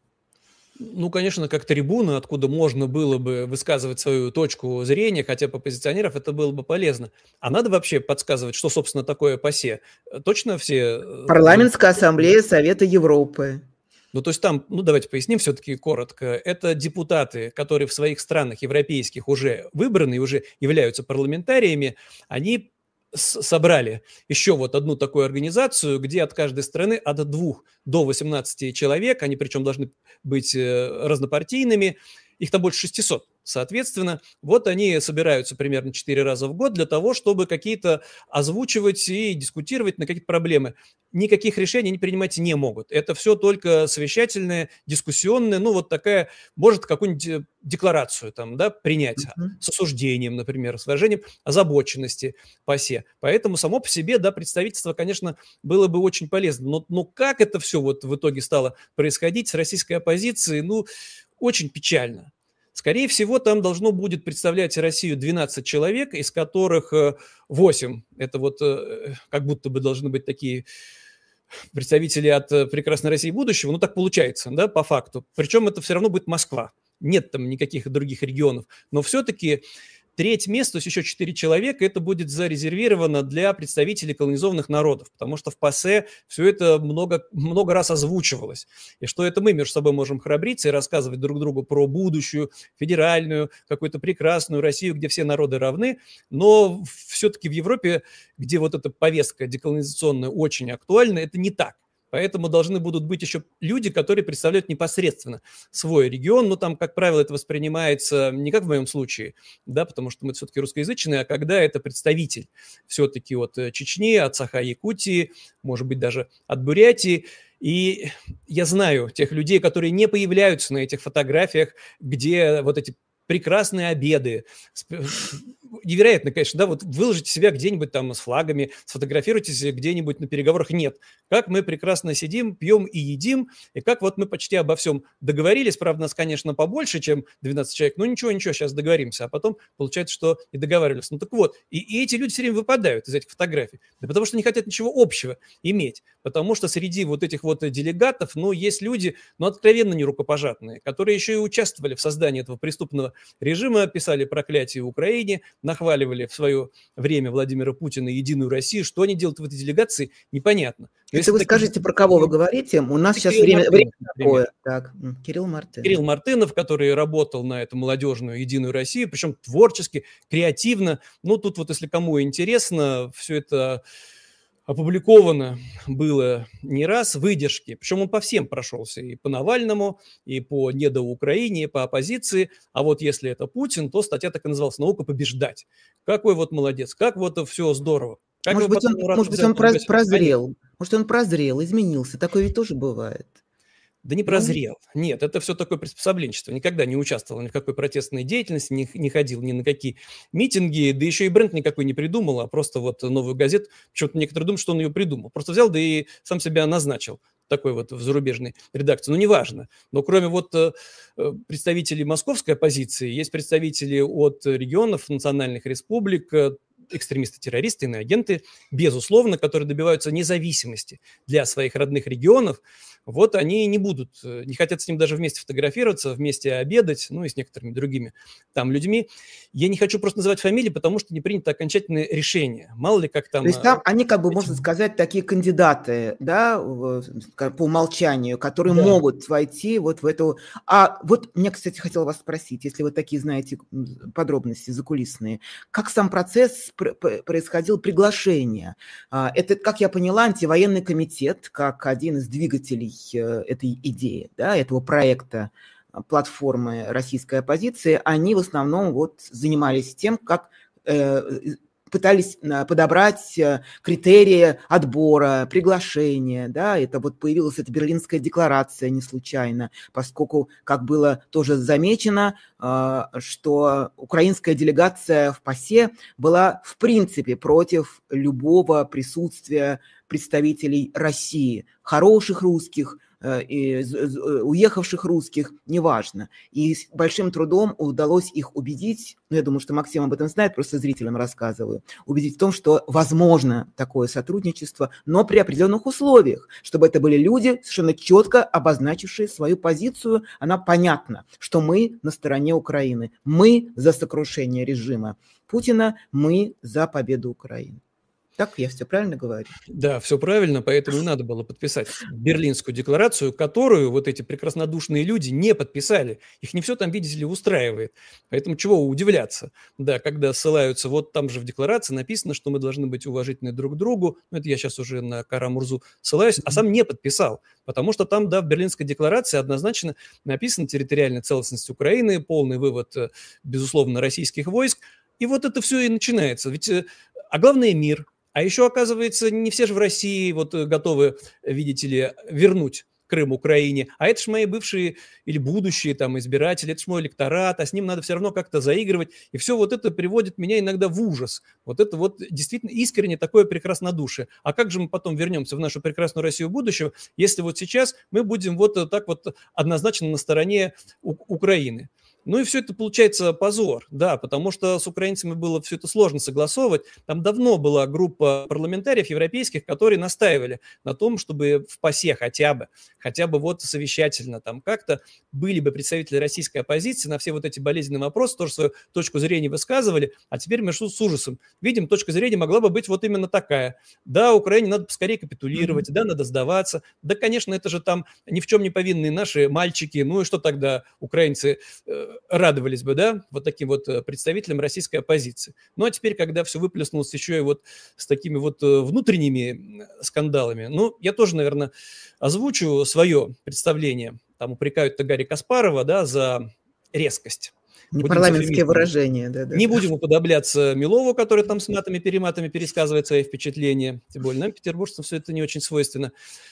Ну, конечно, как трибуна, откуда можно было бы высказывать свою точку зрения, хотя бы оппозиционеров, это было бы полезно. А надо вообще подсказывать, что, собственно, такое ПАСЕ? Точно все... Парламентская ассамблея Совета Европы. Ну, то есть там, ну, давайте поясним все-таки коротко. Это депутаты, которые в своих странах европейских уже выбраны и уже являются парламентариями, они собрали еще вот одну такую организацию, где от каждой страны от 2 до 18 человек, они причем должны быть разнопартийными, их там больше 600. Соответственно, вот они собираются примерно 4 раза в год для того, чтобы какие-то озвучивать и дискутировать на какие-то проблемы. Никаких решений они принимать не могут. Это все только совещательное, дискуссионное, ну вот такая, может какую-нибудь декларацию там, да, принять с осуждением, например, с выражением озабоченности по осе. Поэтому само по себе, да, представительство, конечно, было бы очень полезно. Но как это все вот в итоге стало происходить с российской оппозицией, ну, очень печально. Скорее всего, там должно будет представлять Россию 12 человек, из которых 8, это вот как будто бы должны быть такие представители от прекрасной России будущего, ну так получается, да, по факту. Причем это все равно будет Москва, нет там никаких других регионов, но все-таки треть мест, то есть еще 4 человека, это будет зарезервировано для представителей колонизованных народов, потому что в ПАСЕ все это много раз озвучивалось. И что это мы между собой можем храбриться и рассказывать друг другу про будущую, федеральную, какую-то прекрасную Россию, где все народы равны, но все-таки в Европе, где вот эта повестка деколонизационная очень актуальна, это не так. Поэтому должны будут быть еще люди, которые представляют непосредственно свой регион. Но там, как правило, это воспринимается не как в моем случае, да, потому что мы все-таки русскоязычные, а когда это представитель все-таки от Чечни, от Саха-Якутии, может быть, даже от Бурятии. И я знаю тех людей, которые не появляются на этих фотографиях, где вот эти прекрасные обеды, невероятно, конечно, да, вот выложите себя где-нибудь там с флагами, сфотографируйтесь где-нибудь на переговорах. Нет. Как мы прекрасно сидим, пьем и едим, и как вот мы почти обо всем договорились. Правда, нас, конечно, побольше, чем 12 человек, но ничего, сейчас договоримся. А потом получается, что и договаривались. Ну так вот, и эти люди все время выпадают из этих фотографий. Да потому что не хотят ничего общего иметь. Потому что среди вот этих вот делегатов, ну, есть люди, ну, откровенно нерукопожатные, которые еще и участвовали в создании этого преступного режима, писали проклятие Украине, нахваливали в свое время Владимира Путина и Единую Россию. Что они делают в этой делегации, непонятно. Но если вы скажете, про кого вы говорите, у нас сейчас время такое. Так, Кирилл Мартынов. Кирилл Мартынов, который работал на эту молодежную Единую Россию, причем творчески, креативно. Ну, тут вот, если кому интересно, все это опубликовано было не раз, выдержки. Причем он по всем прошелся. И по Навальному, и по недоукраине, и по оппозиции. А вот если это Путин, то статья так и называлась «Наука побеждать». Какой вот молодец, как вот все здорово. Как может быть, он прозрел. Может, он прозрел, изменился. Такое ведь тоже бывает. Да не прозрел. Нет, это все такое приспособленчество. Никогда не участвовал ни в какой протестной деятельности, не ходил ни на какие митинги, да еще и бренд никакой не придумал, а просто вот новую газету. Почему-то некоторые думают, что он ее придумал. Просто взял, да и сам себя назначил такой вот в зарубежной редакции. Ну, неважно. Но кроме вот представителей московской оппозиции, есть представители от регионов, национальных республик, экстремисты-террористы, иноагенты, безусловно, которые добиваются независимости для своих родных регионов, вот они не будут, не хотят с ним даже вместе фотографироваться, вместе обедать, ну и с некоторыми другими там людьми. Я не хочу просто называть фамилии, потому что не принято окончательное решение. Мало ли как там... То есть там они, как бы, можно сказать, такие кандидаты, да, по умолчанию, которые могут войти вот в эту... А вот мне, кстати, хотела вас спросить, если вы такие знаете подробности закулисные, как сам процесс происходил приглашение? Это, как я поняла, антивоенный комитет, как один из двигателей этой идеи, да, этого проекта платформы российской оппозиции, они в основном вот занимались тем, как пытались подобрать критерии отбора, приглашения, да, это вот появилась эта Берлинская декларация не случайно, поскольку, как было тоже замечено, что украинская делегация в ПАСЕ была в принципе против любого присутствия представителей России, хороших русских, уехавших русских, неважно. И с большим трудом удалось их убедить, ну, я думаю, что Максим об этом знает, просто зрителям рассказываю, убедить в том, что возможно такое сотрудничество, но при определенных условиях, чтобы это были люди, совершенно четко обозначившие свою позицию. Она понятна, что мы на стороне Украины, мы за сокрушение режима Путина, мы за победу Украины. Так я все правильно говорю? Да, все правильно, поэтому и надо было подписать Берлинскую декларацию, которую вот эти прекраснодушные люди не подписали. Их не все там, видите ли, устраивает. Поэтому чего удивляться? Да, когда ссылаются, вот там же в декларации написано, что мы должны быть уважительны друг к другу. Ну, это я сейчас уже на Кара-Мурзу ссылаюсь, а сам не подписал. Потому что там, да, в Берлинской декларации однозначно написано территориальная целостность Украины, полный вывод, безусловно, российских войск. И вот это все и начинается. Ведь, а главное, мир. А еще, оказывается, не все же в России вот готовы, видите ли, вернуть Крым Украине. А это ж мои бывшие или будущие там избиратели, это ж мой электорат, а с ним надо все равно как-то заигрывать. И все вот это приводит меня иногда в ужас. Вот это вот действительно искренне такое прекраснодушие. А как же мы потом вернемся в нашу прекрасную Россию будущего, если вот сейчас мы будем вот так вот однозначно на стороне Украины? Ну и все это получается позор, да, потому что с украинцами было все это сложно согласовывать. Там давно была группа парламентариев европейских, которые настаивали на том, чтобы в ПАСЕ хотя бы вот совещательно там как-то были бы представители российской оппозиции на все вот эти болезненные вопросы, тоже свою точку зрения высказывали, а теперь мы с ужасом видим, точка зрения могла бы быть вот именно такая. Да, Украине надо поскорее капитулировать, да, надо сдаваться, да, конечно, это же там ни в чем не повинные наши мальчики, ну и что тогда украинцы радовались бы, да, вот таким вот представителям российской оппозиции. Ну, а теперь, когда все выплеснулось еще и вот с такими вот внутренними скандалами, ну, я тоже, наверное, озвучу свое представление. Там упрекают-то Гарри Каспарова, да, за резкость. Непарламентские выражения, да. Не будем уподобляться Милову, который там с матами-перематами пересказывает свои впечатления. Тем более нам, петербуржцам, все это не очень свойственно.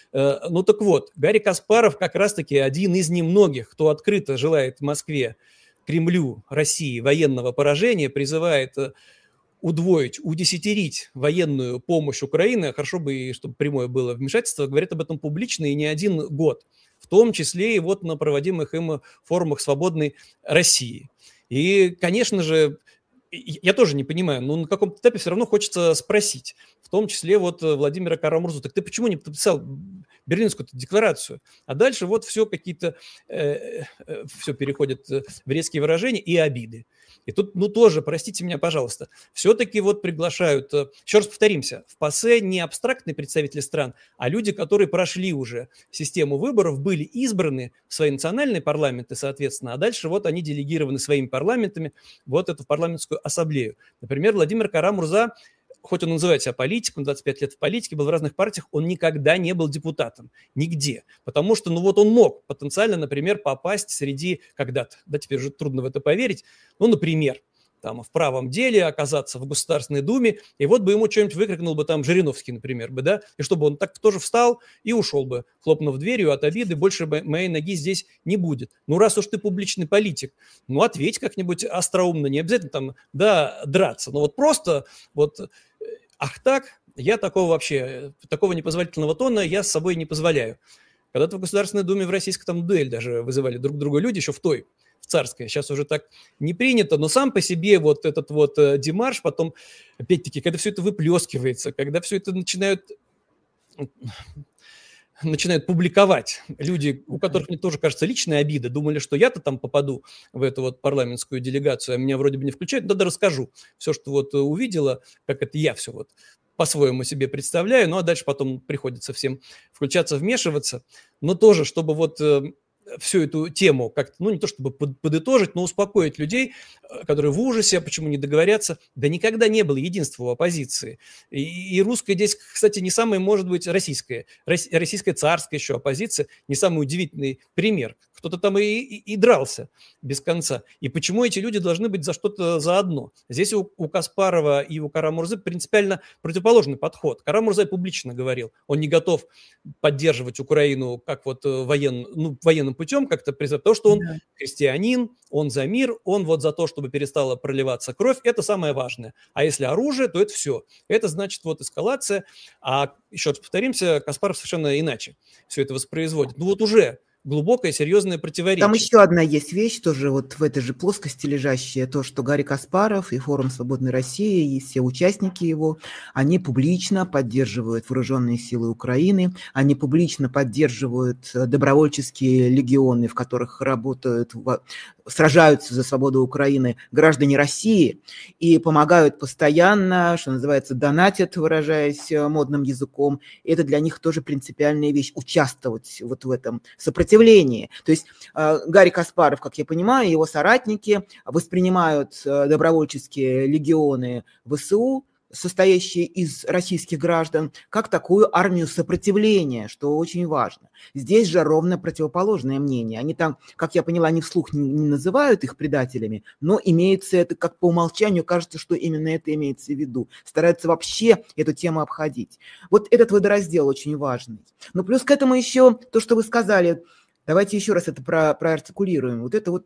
Ну так вот, Гарри Каспаров как раз-таки один из немногих, кто открыто желает Москве, Кремлю, России военного поражения, призывает удвоить, удесятерить военную помощь Украины. Хорошо бы, и чтобы прямое было вмешательство, говорит об этом публично и не один год. В том числе и вот на проводимых им форумах «Свободной России». И, конечно же, я тоже не понимаю, но на каком-то этапе все равно хочется спросить, в том числе вот Владимира Кара-Мурзу, так ты почему не подписал Берлинскую декларацию? А дальше вот все какие-то, все переходит в резкие выражения и обиды. И тут, ну, тоже, простите меня, пожалуйста, все-таки вот приглашают, еще раз повторимся, в ПАСЕ не абстрактные представители стран, а люди, которые прошли уже систему выборов, были избраны в свои национальные парламенты, соответственно, а дальше вот они делегированы своими парламентами вот эту парламентскую ассамблею. Например, Владимир Кара-Мурза, хоть он называет себя политиком, 25 лет в политике, был в разных партиях, он никогда не был депутатом, нигде. Потому что, ну вот он мог потенциально, например, попасть среди когда-то, да, теперь уже трудно в это поверить, ну, например, там в правом деле оказаться в Государственной Думе, и вот бы ему что-нибудь выкрикнул бы там Жириновский, например, бы, да, и чтобы он так тоже встал и ушел бы, хлопнув дверью от обиды, больше моей ноги здесь не будет. Ну, раз уж ты публичный политик, ну, ответь как-нибудь остроумно, не обязательно там, да, драться, но вот просто вот, ах так, я такого вообще, такого непозволительного тона я с собой не позволяю. Когда-то в Государственной Думе в российской там дуэль даже вызывали друг друга люди еще в той в царское. Сейчас уже так не принято, но сам по себе вот этот вот демарш потом, опять-таки, когда все это выплескивается, когда все это начинают публиковать. Люди, у которых, мне тоже кажется, личная обида, думали, что я-то там попаду в эту вот парламентскую делегацию, а меня вроде бы не включают, тогда расскажу все, что вот увидела, как это я все вот по-своему себе представляю, ну а дальше потом приходится всем включаться, вмешиваться, но тоже, чтобы вот всю эту тему как-то, ну не то чтобы подытожить, но успокоить людей, которые в ужасе, почему не договорятся. Да никогда не было единства в оппозиции. И русская здесь, кстати, не самая, может быть, российская царская еще оппозиция, не самый удивительный пример. Кто-то там и дрался без конца. И почему эти люди должны быть за что-то заодно? Здесь у Каспарова и у Кара-Мурзы принципиально противоположный подход. Кара-Мурза публично говорил, он не готов поддерживать Украину как вот военным путем, как-то признать, потому что он христианин, он за мир, он вот за то, чтобы перестала проливаться кровь, это самое важное. А если оружие, то это все. Это значит вот эскалация. А еще раз повторимся, Каспаров совершенно иначе все это воспроизводит. Ну вот уже глубокое, серьезное противоречие. Там еще одна есть вещь, тоже вот в этой же плоскости лежащая, то, что Гарри Каспаров и Форум Свободной России, и все участники его, они публично поддерживают вооруженные силы Украины, они публично поддерживают добровольческие легионы, в которых работают, сражаются за свободу Украины граждане России, и помогают постоянно, что называется, донатят, выражаясь модным языком. И это для них тоже принципиальная вещь, участвовать вот в этом сопротивлении. То есть Гарри Каспаров, как я понимаю, его соратники воспринимают добровольческие легионы ВСУ, состоящие из российских граждан, как такую армию сопротивления, что очень важно. Здесь же ровно противоположное мнение. Они там, как я поняла, они вслух не называют их предателями, но имеется это как по умолчанию, кажется, что именно это имеется в виду. Стараются вообще эту тему обходить. Вот этот водораздел очень важный. Но плюс к этому еще то, что вы сказали, давайте еще раз это проартикулируем. Вот это вот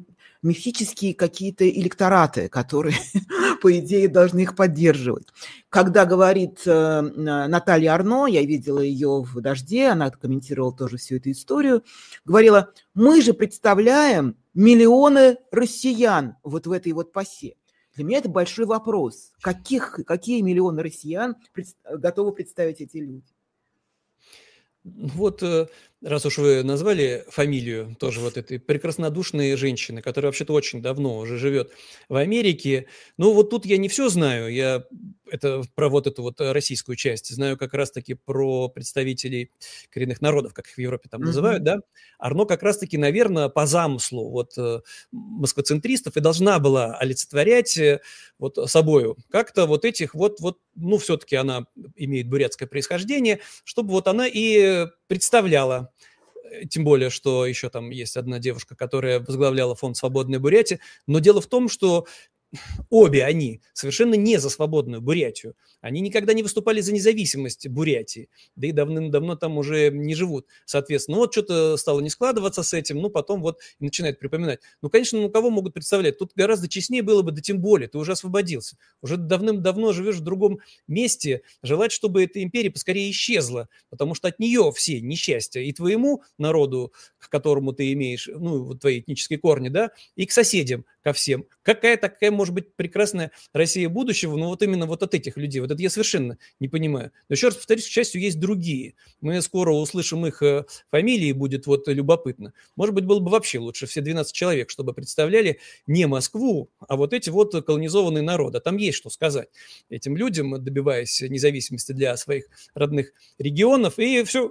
мифические какие-то электораты, которые, по идее, должны их поддерживать. Когда говорит Наталья Арно, я видела ее в «Дожде», она комментировала тоже всю эту историю, говорила, мы же представляем миллионы россиян вот в этой вот ПАСЕ. Для меня это большой вопрос. Какие миллионы россиян готовы представить эти люди? Вот, раз уж вы назвали фамилию тоже вот этой прекраснодушной женщины, которая вообще-то очень давно уже живет в Америке, ну вот тут я не все знаю, я это про вот эту вот российскую часть знаю как раз-таки про представителей коренных народов, как их в Европе там называют, да. Арно как раз-таки, наверное, по замыслу вот москвоцентристов и должна была олицетворять вот собою как-то вот этих вот, ну все-таки она имеет бурятское происхождение, чтобы вот она и представляла. Тем более, что еще там есть одна девушка, которая возглавляла фонд «Свободная Бурятия». Но дело в том, что обе они совершенно не за свободную Бурятию. Они никогда не выступали за независимость Бурятии, да и давным-давно там уже не живут. Соответственно, вот что-то стало не складываться с этим, ну, потом вот и начинает припоминать. Ну, конечно, ну, кого могут представлять? Тут гораздо честнее было бы, да тем более, ты уже освободился. Уже давным-давно живешь в другом месте, желать, чтобы эта империя поскорее исчезла, потому что от нее все несчастья и твоему народу, к которому ты имеешь, ну, вот твои этнические корни, да, и к соседям, ко всем. Какая такая может быть прекрасная Россия будущего, но вот именно вот от этих людей. Вот это я совершенно не понимаю. Но еще раз повторюсь, к счастью, есть другие. Мы скоро услышим их фамилии, будет вот любопытно. Может быть, было бы вообще лучше все 12 человек, чтобы представляли не Москву, а вот эти вот колонизованные народы. Там есть что сказать этим людям, добиваясь независимости для своих родных регионов, и все,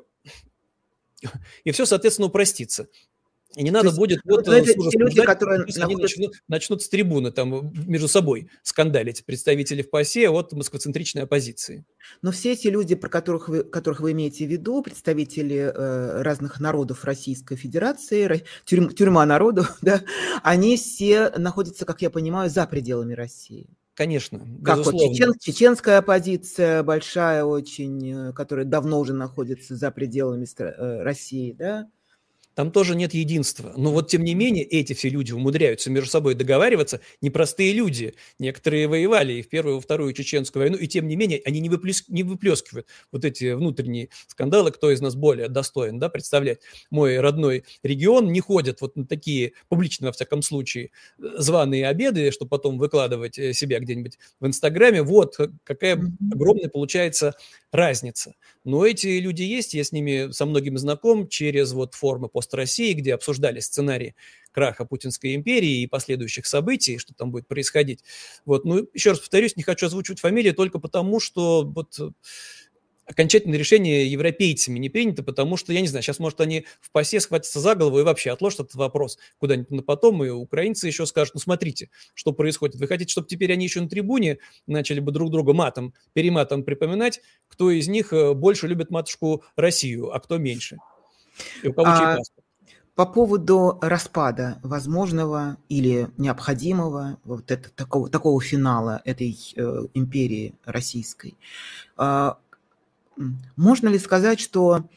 соответственно, упростится. И не надо будет вот люди, которые они начнут с трибуны там между собой скандалить представители в ПАСЕ от москвоцентричной оппозиции. Но все эти люди, которых вы имеете в виду, представители разных народов Российской Федерации, тюрьма народов, да, они все находятся, как я понимаю, за пределами России. Конечно, как безусловно. Вот чеченская оппозиция большая очень, которая давно уже находится за пределами России, да? там тоже нет единства. Но вот, тем не менее, эти все люди умудряются между собой договариваться. Непростые люди. Некоторые воевали и в Первую, и во Вторую Чеченскую войну, и тем не менее они не выплескивают вот эти внутренние скандалы, кто из нас более достоин, да, представлять мой родной регион, не ходят вот на такие публичные, во всяком случае, званые обеды, чтобы потом выкладывать себя где-нибудь в Инстаграме. Вот какая огромная получается разница. Но эти люди есть, я с ними, со многими знаком через вот форумы «Пост-России», где обсуждали сценарии краха Путинской империи и последующих событий, что там будет происходить. Вот. Ну, еще раз повторюсь, не хочу озвучивать фамилии только потому, что вот окончательное решение европейцами не принято, потому что, я не знаю, сейчас, может, они в ПАСЕ схватятся за голову и вообще отложат этот вопрос куда-нибудь на потом, и украинцы еще скажут, ну, смотрите, что происходит. Вы хотите, чтобы теперь они еще на трибуне начали бы друг друга перематом припоминать, кто из них больше любит матушку Россию, а кто меньше? И у кого чей паспорт? По поводу распада возможного или необходимого вот такого финала этой империи российской, можно ли сказать, что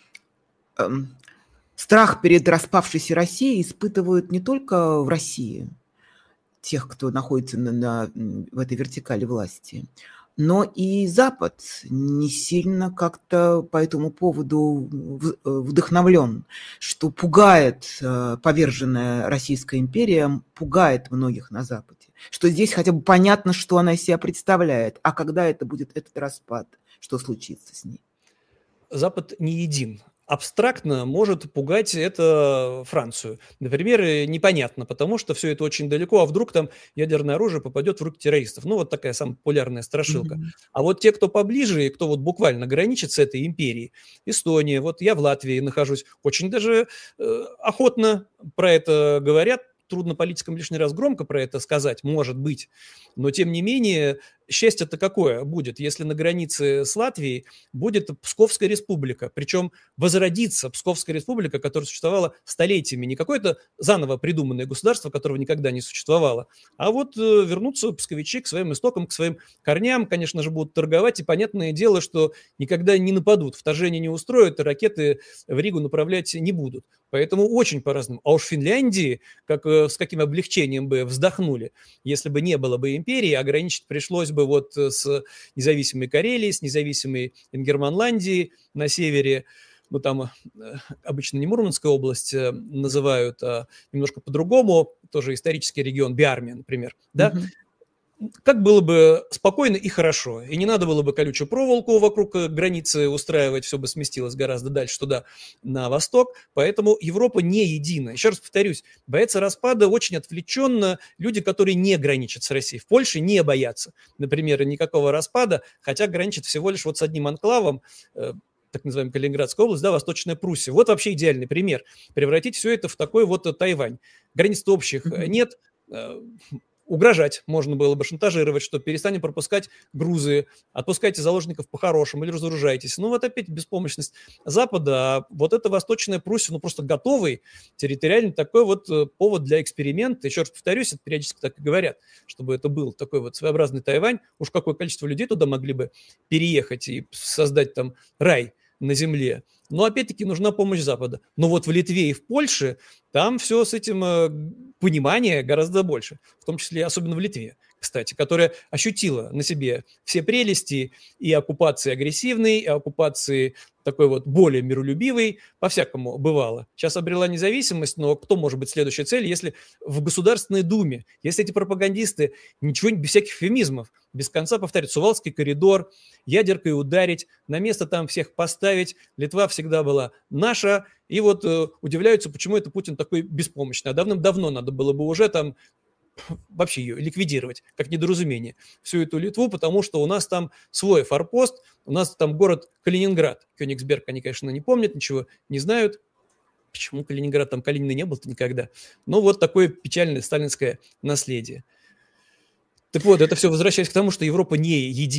страх перед распавшейся Россией испытывают не только в России, тех, кто находится в этой вертикали власти, но и Запад не сильно как-то по этому поводу вдохновлен, что пугает поверженная Российская империя, пугает многих на Западе, что здесь хотя бы понятно, что она из себя представляет, а когда это будет этот распад, что случится с ней? Запад не един. Абстрактно может пугать это Францию. Например, непонятно, потому что все это очень далеко, а вдруг там ядерное оружие попадет в руки террористов. Ну, вот такая самая популярная страшилка. А вот те, кто поближе, и кто вот буквально граничит с этой империей, Эстония, вот я в Латвии нахожусь, очень даже охотно про это говорят. Трудно политикам лишний раз громко про это сказать, может быть. Но, тем не менее, счастье-то какое будет, если на границе с Латвией будет Псковская республика. Причем возродится Псковская республика, которая существовала столетиями. Не какое-то заново придуманное государство, которого никогда не существовало. А вот вернутся псковичи к своим истокам, к своим корням. Конечно же, будут торговать. И понятное дело, что никогда не нападут. Вторжение не устроят, и ракеты в Ригу направлять не будут. Поэтому очень по-разному. А уж в Финляндии, с каким облегчением бы вздохнули, если бы не было бы империи, ограничить пришлось бы вот с независимой Карелией, с независимой Ингерманландией на севере. Ну, там обычно не Мурманская область называют, а немножко по-другому, тоже исторический регион, Биармия, например, да? Как было бы спокойно и хорошо. И не надо было бы колючую проволоку вокруг границы устраивать, все бы сместилось гораздо дальше туда, на восток. Поэтому Европа не едина. Еще раз повторюсь, боятся распада очень отвлеченно люди, которые не граничат с Россией. В Польше не боятся, например, никакого распада, хотя граничат всего лишь вот с одним анклавом, так называемая Калининградская область, да, Восточная Пруссия. Вот вообще идеальный пример. Превратить все это в такой вот Тайвань. Границ общих нет. Угрожать можно было бы, шантажировать, что перестанем пропускать грузы, отпускайте заложников по-хорошему или разоружайтесь. Ну вот опять беспомощность Запада, а вот эта Восточная Пруссия, ну просто готовый территориально такой вот повод для эксперимента. Еще раз повторюсь, это периодически так и говорят, чтобы это был такой вот своеобразный Тайвань. Уж какое количество людей туда могли бы переехать и создать там рай на земле. Но опять-таки нужна помощь Запада. Но вот в Литве и в Польше там все с этим понимание гораздо больше. В том числе особенно в Литве, кстати, которая ощутила на себе все прелести и оккупации агрессивной, и оккупации такой вот более миролюбивой, по-всякому бывало. Сейчас обрела независимость, но кто может быть следующей целью, если в Государственной Думе, если эти пропагандисты ничего, без всяких эвфемизмов, без конца повторяют Сувалский коридор, ядеркой ударить, на место там всех поставить, Литва всегда была наша, и вот удивляются, почему это Путин такой беспомощный. А давным-давно надо было бы уже там вообще ее ликвидировать, как недоразумение, всю эту Литву, потому что у нас там свой форпост, у нас там город Калининград. Кёнигсберг они, конечно, не помнят, ничего не знают. Почему Калининград? Там Калинина не был-то никогда. Но вот такое печальное сталинское наследие. Так вот, это все возвращаясь к тому, что Европа не едина.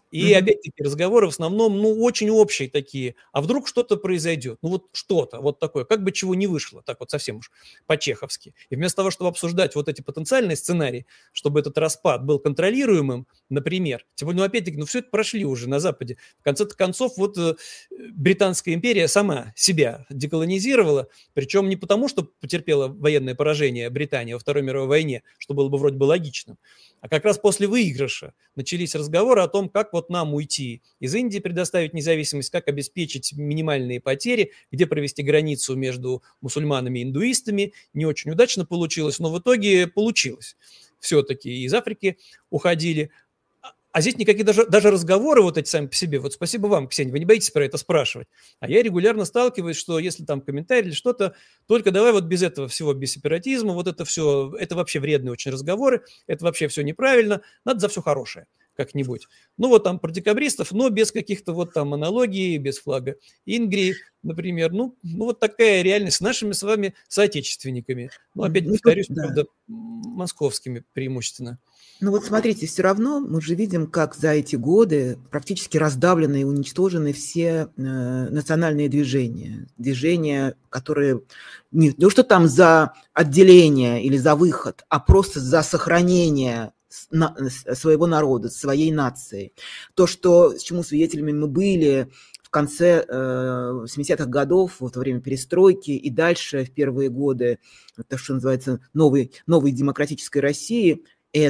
И опять-таки разговоры в основном, ну, очень общие такие. А вдруг что-то произойдет? Ну, вот что-то, вот такое, как бы чего не вышло, так вот совсем уж по-чеховски. И вместо того, чтобы обсуждать вот эти потенциальные сценарии, чтобы этот распад был контролируемым, например, тем более, ну, опять-таки, ну, все это прошли уже на Западе. В конце концов, вот Британская империя сама себя деколонизировала, причем не потому, что потерпела военное поражение Британия во Второй мировой войне, что было бы вроде бы логичным, а как раз после выигрыша начались разговоры о том, как вот нам уйти из Индии, предоставить независимость, как обеспечить минимальные потери, где провести границу между мусульманами и индуистами. Не очень удачно получилось, но в итоге получилось. Все-таки из Африки уходили. А здесь никакие даже разговоры вот эти сами по себе. Вот спасибо вам, Ксения, вы не боитесь про это спрашивать. А я регулярно сталкиваюсь, что если там комментарий или что-то, только давай вот без этого всего, без сепаратизма, вот это все, это вообще вредные очень разговоры, это вообще все неправильно, надо за все хорошее как-нибудь. Ну вот там про декабристов, но без каких-то вот там аналогий, без флага Ингрии, например. Ну вот такая реальность с нашими с вами соотечественниками. Ну опять повторюсь, Да. правда, московскими преимущественно. Ну вот смотрите, все равно мы же видим, как за эти годы практически раздавлены и уничтожены все национальные движения, которые не то, что там за отделение или за выход, а просто за сохранение своего народа, своей нации. То, что, с чему свидетелями мы были в конце 70-х годов, вот во время перестройки и дальше, в первые годы, то, что называется, новой демократической России,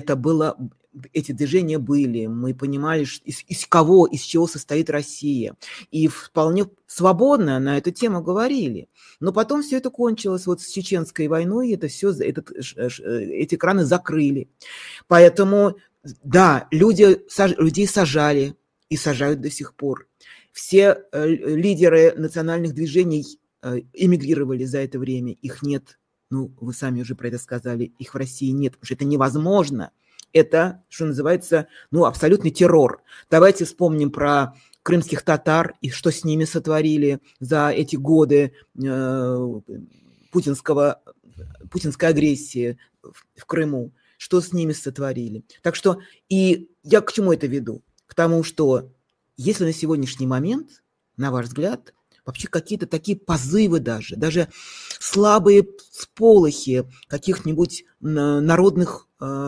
эти движения были, мы понимали, из чего состоит Россия. И вполне свободно на эту тему говорили. Но потом все это кончилось вот с Чеченской войной, эти краны закрыли. Поэтому, да, людей сажали и сажают до сих пор. Все лидеры национальных движений эмигрировали за это время, их нет. Ну, вы сами уже про это сказали, их в России нет, потому что это невозможно. Это, что называется, абсолютный террор. Давайте вспомним про крымских татар и что с ними сотворили за эти годы путинской агрессии в Крыму. Что с ними сотворили. Так что, и я к чему это веду? К тому, что если на сегодняшний момент, на ваш взгляд, вообще какие-то такие позывы даже слабые всполохи каких-нибудь народных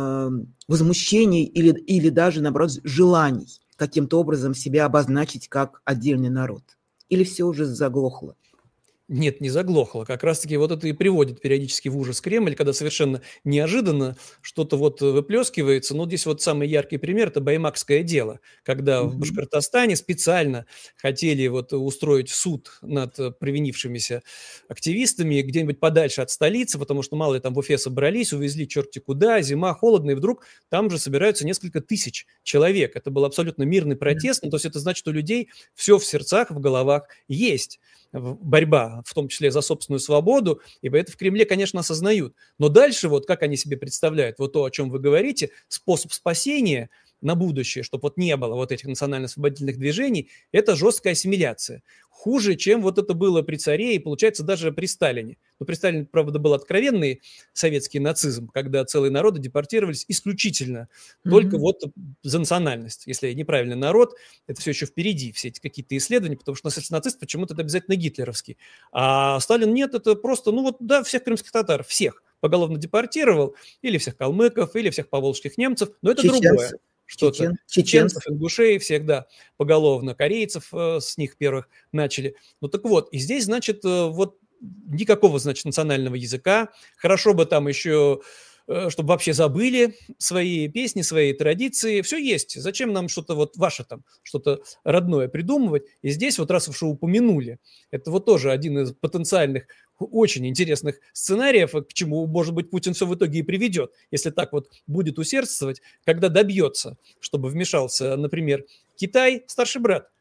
возмущений или даже, наоборот, желаний каким-то образом себя обозначить как отдельный народ? Или все уже заглохло? Нет, не заглохло. Как раз-таки вот это и приводит периодически в ужас Кремль, когда совершенно неожиданно что-то вот выплескивается. Ну, здесь вот самый яркий пример – это Баймакское дело, когда в Башкортостане специально хотели вот устроить суд над провинившимися активистами где-нибудь подальше от столицы, потому что мало ли там в Уфе собрались, увезли черти куда, зима, холодно, и вдруг там же собираются несколько тысяч человек. Это был абсолютно мирный протест, то есть это значит, что у людей все в сердцах, в головах есть. Борьба, в том числе за собственную свободу, и это в Кремле, конечно, осознают. Но дальше, вот как они себе представляют, вот то, о чем вы говорите, способ спасения на будущее, чтобы вот не было вот этих национально-освободительных движений, это жесткая ассимиляция. Хуже, чем вот это было при царе и, получается, даже при Сталине. Но при Сталине, правда, был откровенный советский нацизм, когда целые народы депортировались исключительно только вот за национальность. Если неправильный народ, это все еще впереди, все эти какие-то исследования, потому что нацист почему-то это обязательно гитлеровский. А Сталин нет, это просто, всех крымских татар, всех поголовно депортировал, или всех калмыков, или всех поволжских немцев, но это другое. Что-то чеченцев, ингушей всех, да, поголовно, корейцев с них первых начали. Ну так вот, и здесь, значит, вот никакого, значит, национального языка. Хорошо бы там еще, чтобы вообще забыли свои песни, свои традиции. Все есть. Зачем нам что-то вот ваше там, что-то родное придумывать? И здесь вот раз уж упомянули, это вот тоже один из потенциальных очень интересных сценариев, к чему, может быть, Путин все в итоге и приведет, если так вот будет усердствовать, когда добьется, чтобы вмешался, например, Китай, старший брат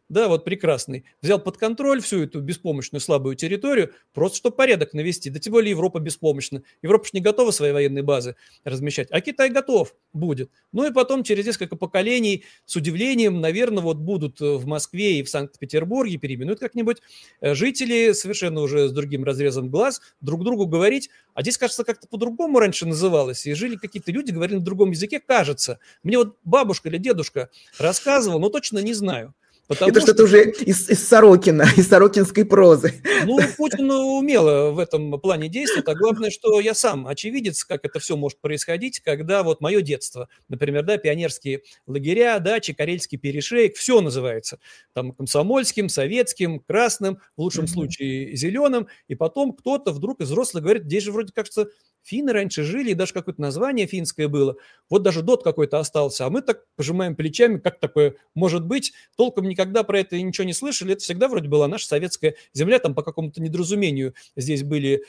да, вот прекрасный, взял под контроль всю эту беспомощную слабую территорию, просто чтобы порядок навести. Да тем более Европа беспомощна. Европа же не готова свои военные базы размещать, а Китай готов будет. Ну и потом через несколько поколений с удивлением, наверное, вот будут в Москве и в Санкт-Петербурге, переименуют как-нибудь, жители совершенно уже с другим разрезом глаз друг другу говорить, а здесь, кажется, как-то по-другому раньше называлось, и жили какие-то люди, говорили на другом языке, кажется. Мне вот бабушка или дедушка рассказывал, но точно не знаю. Это Потому что-то что, уже из Сорокина, из сорокинской прозы. ну, Путин умело в этом плане действует, а главное, что я сам очевидец, как это все может происходить, когда вот мое детство, например, да, пионерские лагеря, дачи, Карельский перешеек, все называется, там, комсомольским, советским, красным, в лучшем случае зеленым, и потом кто-то вдруг из взрослых говорит, здесь же вроде, кажется, финны раньше жили, и даже какое-то название финское было. Вот даже дот какой-то остался. А мы так пожимаем плечами, как такое может быть. Толком никогда про это ничего не слышали. Это всегда вроде была наша советская земля. Там по какому-то недоразумению здесь были,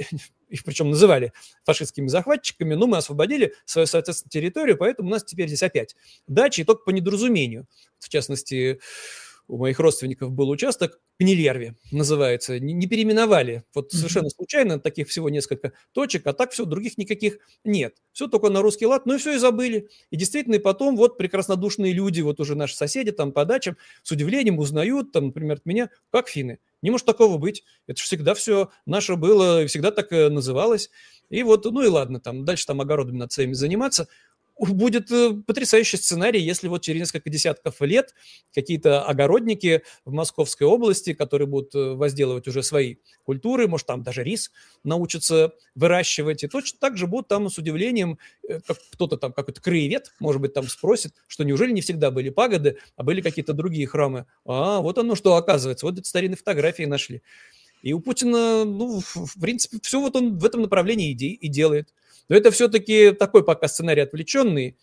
их причем называли фашистскими захватчиками, но мы освободили свою, соответственно, территорию, поэтому у нас теперь здесь опять дачи, и только по недоразумению. В частности, у моих родственников был участок, Пнелерви называется, не переименовали. Вот совершенно случайно, таких всего несколько точек, а так все, других никаких нет. Все только на русский лад, ну и все, и забыли. И действительно, и потом вот прекраснодушные люди, вот уже наши соседи там по дачам, с удивлением узнают, там, например, от меня, как финны. Не может такого быть. Это же всегда все наше было, и всегда так называлось. И вот, ну и ладно, там дальше там огородами над своими заниматься. Будет потрясающий сценарий, если вот через несколько десятков лет какие-то огородники в Московской области, которые будут возделывать уже свои культуры, может, там даже рис научатся выращивать, и точно так же будут там с удивлением, как кто-то там, какой-то краевед, может быть, там спросит, что неужели не всегда были пагоды, а были какие-то другие храмы. А, вот оно что оказывается, вот эти старинные фотографии нашли. И у Путина, ну, в принципе, все вот он в этом направлении и делает. Но это все-таки такой пока сценарий отвлеченный,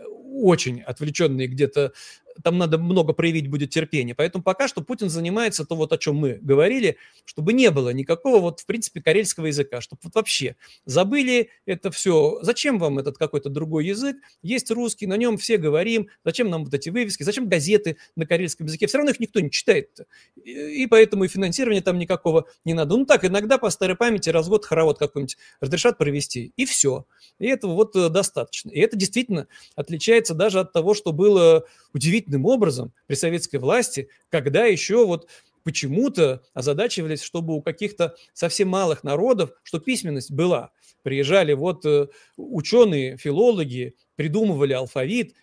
очень отвлеченный где-то, там надо много проявить будет терпения. Поэтому пока что Путин занимается то, вот о чем мы говорили, чтобы не было никакого вот, в принципе, карельского языка, чтобы вот вообще забыли это все. Зачем вам этот какой-то другой язык? Есть русский, на нем все говорим. Зачем нам вот эти вывески? Зачем газеты на карельском языке? Все равно их никто не читает. И поэтому и финансирования там никакого не надо. Ну так, иногда по старой памяти раз-год хоровод какой-нибудь разрешат провести, и все. И этого вот достаточно. И это действительно отличается даже от того, что было удивительным образом при советской власти, когда еще вот почему-то озадачивались, чтобы у каких-то совсем малых народов, что письменность была. Приезжали вот ученые, филологи, придумывали алфавит,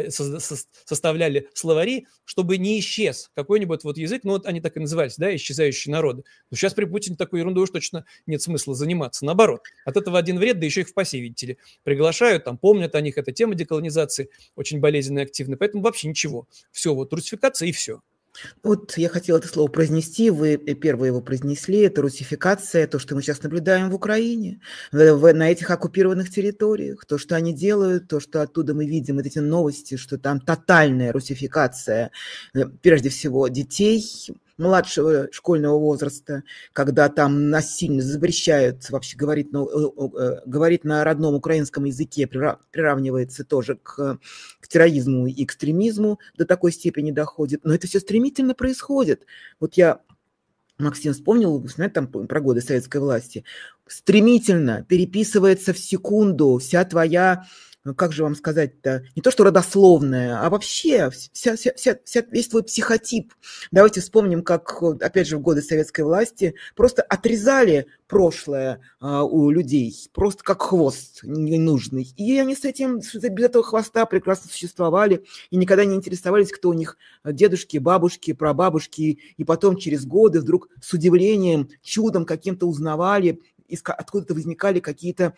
составляли словари, чтобы не исчез какой-нибудь вот язык, ну вот они так и назывались, да, исчезающие народы. Но сейчас при Путине такой ерундой уж точно нет смысла заниматься. Наоборот, от этого один вред, да еще их в ПАСЕ, видите ли, приглашают, там помнят о них, эта тема деколонизации очень болезненная и активная, поэтому вообще ничего. Все, вот русификация и все. Вот я хотела это слово произнести, вы первые его произнесли, это русификация, то, что мы сейчас наблюдаем в Украине, на этих оккупированных территориях, то, что они делают, то, что оттуда мы видим, вот эти новости, что там тотальная русификация, прежде всего, детей младшего школьного возраста, когда там насильно запрещают вообще говорить на родном украинском языке, приравнивается тоже к терроризму и экстремизму, до такой степени доходит. Но это все стремительно происходит. Вот я, Максим, вспомнил, знаете, там про годы советской власти. Стремительно переписывается в секунду вся твоя, как же вам сказать-то, не то что родословная, а вообще весь твой психотип. Давайте вспомним, как, опять же, в годы советской власти просто отрезали прошлое у людей, просто как хвост ненужный. И они с этим, без этого хвоста прекрасно существовали и никогда не интересовались, кто у них дедушки, бабушки, прабабушки. И потом через годы вдруг с удивлением, чудом каким-то узнавали, откуда-то возникали какие-то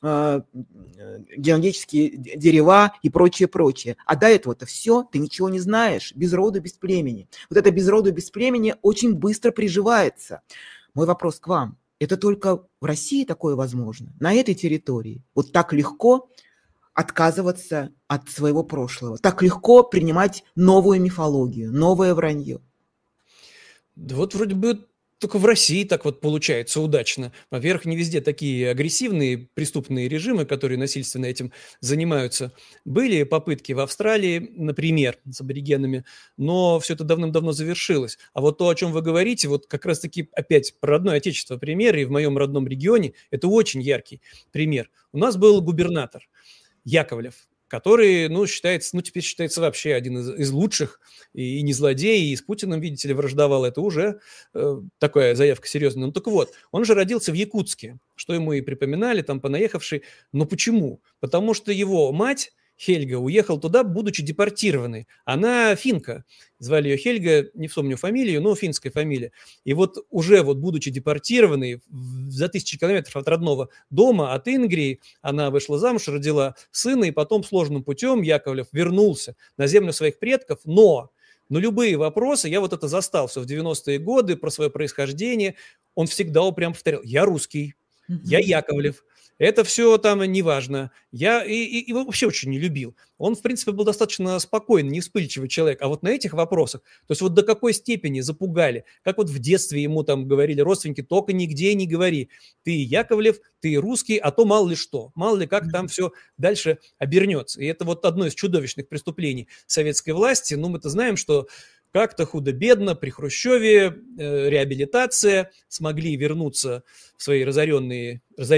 геологические дерева и прочее. А до этого-то все, ты ничего не знаешь, без роду, без племени. Вот это без роду, без племени очень быстро приживается. Мой вопрос к вам. Это только в России такое возможно? На этой территории? Вот так легко отказываться от своего прошлого? Так легко принимать новую мифологию, новое вранье? Да вот вроде бы только в России так вот получается удачно. Во-первых, не везде такие агрессивные преступные режимы, которые насильственно этим занимаются. Были попытки в Австралии, например, с аборигенами, но все это давным-давно завершилось. А вот то, о чем вы говорите, вот как раз-таки опять про родное отечество пример, и в моем родном регионе это очень яркий пример. У нас был губернатор Яковлев, который, считается, теперь считается вообще один из лучших, и не злодей, и с Путиным, видите ли, враждовал. Это уже такая заявка серьезная. Ну так вот, он же родился в Якутске, что ему и припоминали, там, понаехавший. Но почему? Потому что его мать, Хельга, уехала туда, будучи депортированной. Она финка. Звали ее Хельга, не вспомню фамилию, но финская фамилия. И вот уже вот будучи депортированной за 1000 километров от родного дома, от Ингрии, она вышла замуж, родила сына, и потом сложным путем Яковлев вернулся на землю своих предков, но любые вопросы, я вот это застал все в 90-е годы, про свое происхождение, он всегда прям повторял: я русский, я Яковлев. Это все там неважно. Я и вообще очень не любил. Он, в принципе, был достаточно спокойный, не вспыльчивый человек. А вот на этих вопросах, то есть вот до какой степени запугали, как вот в детстве ему там говорили родственники: только нигде не говори, ты Яковлев, ты русский, а то мало ли что, мало ли как там все дальше обернется. И это вот одно из чудовищных преступлений советской власти. Мы-то знаем, что как-то худо-бедно при Хрущеве реабилитация, смогли вернуться в свои разоренные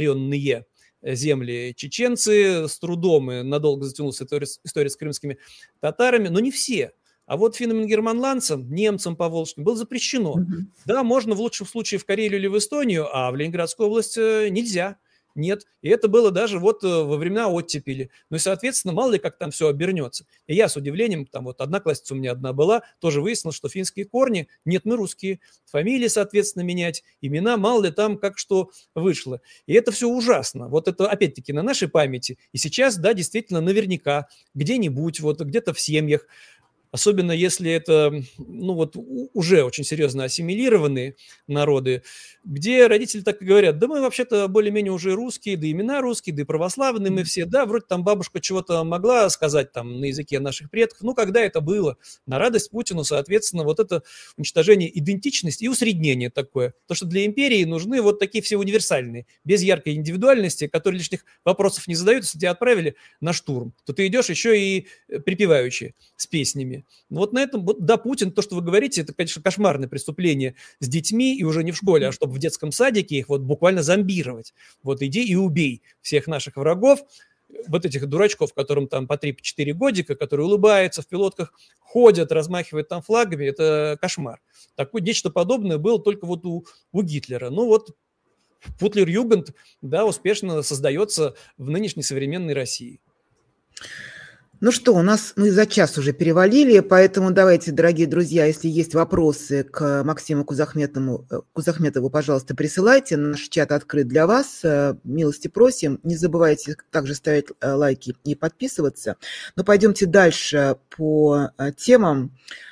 земли чеченцы, с трудом и надолго затянулась история с крымскими татарами, но не все. А вот финно-германландцам, немцам поволжским было запрещено. Да, можно в лучшем случае в Карелию или в Эстонию, а в Ленинградскую область нельзя. Нет. И это было даже вот во времена оттепели. Ну и, соответственно, мало ли как там все обернется. И я с удивлением, там вот одноклассница у меня одна была, тоже выяснила, что финские корни, нет, мы русские. Фамилии, соответственно, менять, имена, мало ли там как что вышло. И это все ужасно. Вот это, опять-таки, на нашей памяти. И сейчас, да, действительно, наверняка где-нибудь, вот где-то в семьях, особенно если это, уже очень серьезно ассимилированные народы, где родители так и говорят: да мы вообще-то более-менее уже русские, да имена русские, да и православные мы все, да, вроде там бабушка чего-то могла сказать там на языке наших предков, когда это было? На радость Путину, соответственно, вот это уничтожение идентичности и усреднение такое. То, что для империи нужны вот такие все универсальные, без яркой индивидуальности, которые лишних вопросов не задают. Если тебя отправили на штурм, то ты идешь еще и припевающие с песнями. Вот на этом, да, Путин, то, что вы говорите, это, конечно, кошмарное преступление с детьми, и уже не в школе, а чтобы в детском садике их вот буквально зомбировать. Вот иди и убей всех наших врагов, вот этих дурачков, которым там по 3-4 годика, которые улыбаются в пилотках, ходят, размахивают там флагами, это кошмар. Нечто подобное было только вот у Гитлера. Путлер-Югенд, да, успешно создается в нынешней современной России. Ну что, мы за час уже перевалили, поэтому давайте, дорогие друзья, если есть вопросы к Максиму Кузахметову, пожалуйста, присылайте. Наш чат открыт для вас. Милости просим. Не забывайте также ставить лайки и подписываться. Но пойдемте дальше по темам.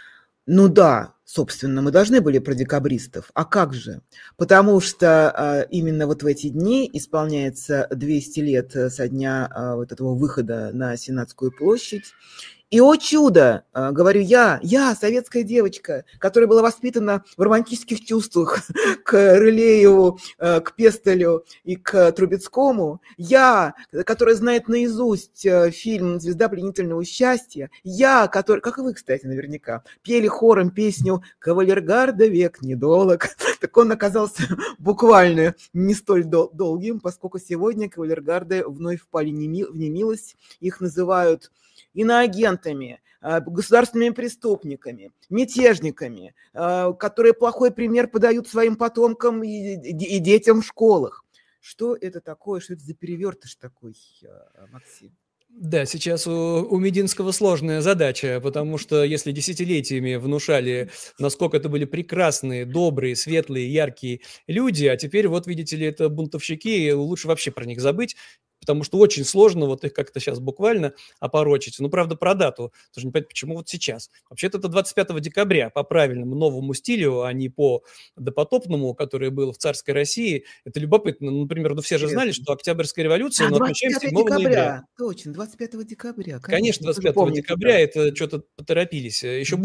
Собственно, мы должны были про декабристов. А как же? Потому что именно вот в эти дни исполняется 200 лет со дня вот этого выхода на Сенатскую площадь. И, о чудо, говорю я, советская девочка, которая была воспитана в романтических чувствах к Рылееву, к Пестелю и к Трубецкому, я, которая знает наизусть фильм «Звезда пленительного счастья», я, который, как и вы, кстати, наверняка, пели хором песню «Кавалергарда век недолог», так он оказался буквально не столь долгим, поскольку сегодня кавалергарды вновь впали в немилость, их называют иноагентами, государственными преступниками, мятежниками, которые плохой пример подают своим потомкам и детям в школах. Что это такое? Что это за перевертыш такой, Максим? Да, сейчас у Мединского сложная задача, потому что если десятилетиями внушали, насколько это были прекрасные, добрые, светлые, яркие люди, а теперь, вот видите ли, это бунтовщики, лучше вообще про них забыть, потому что очень сложно вот их как-то сейчас буквально опорочить. Правда, про дату тоже не понятно, почему вот сейчас. Вообще-то это 25 декабря по правильному новому стилю, а не по допотопному, которое было в царской России. Это любопытно. Например, все же знали, что Октябрьская революция, но отмечаем 7 ноября. Точно, 25 декабря. Конечно, 25 декабря, это что-то поторопились. Еще будет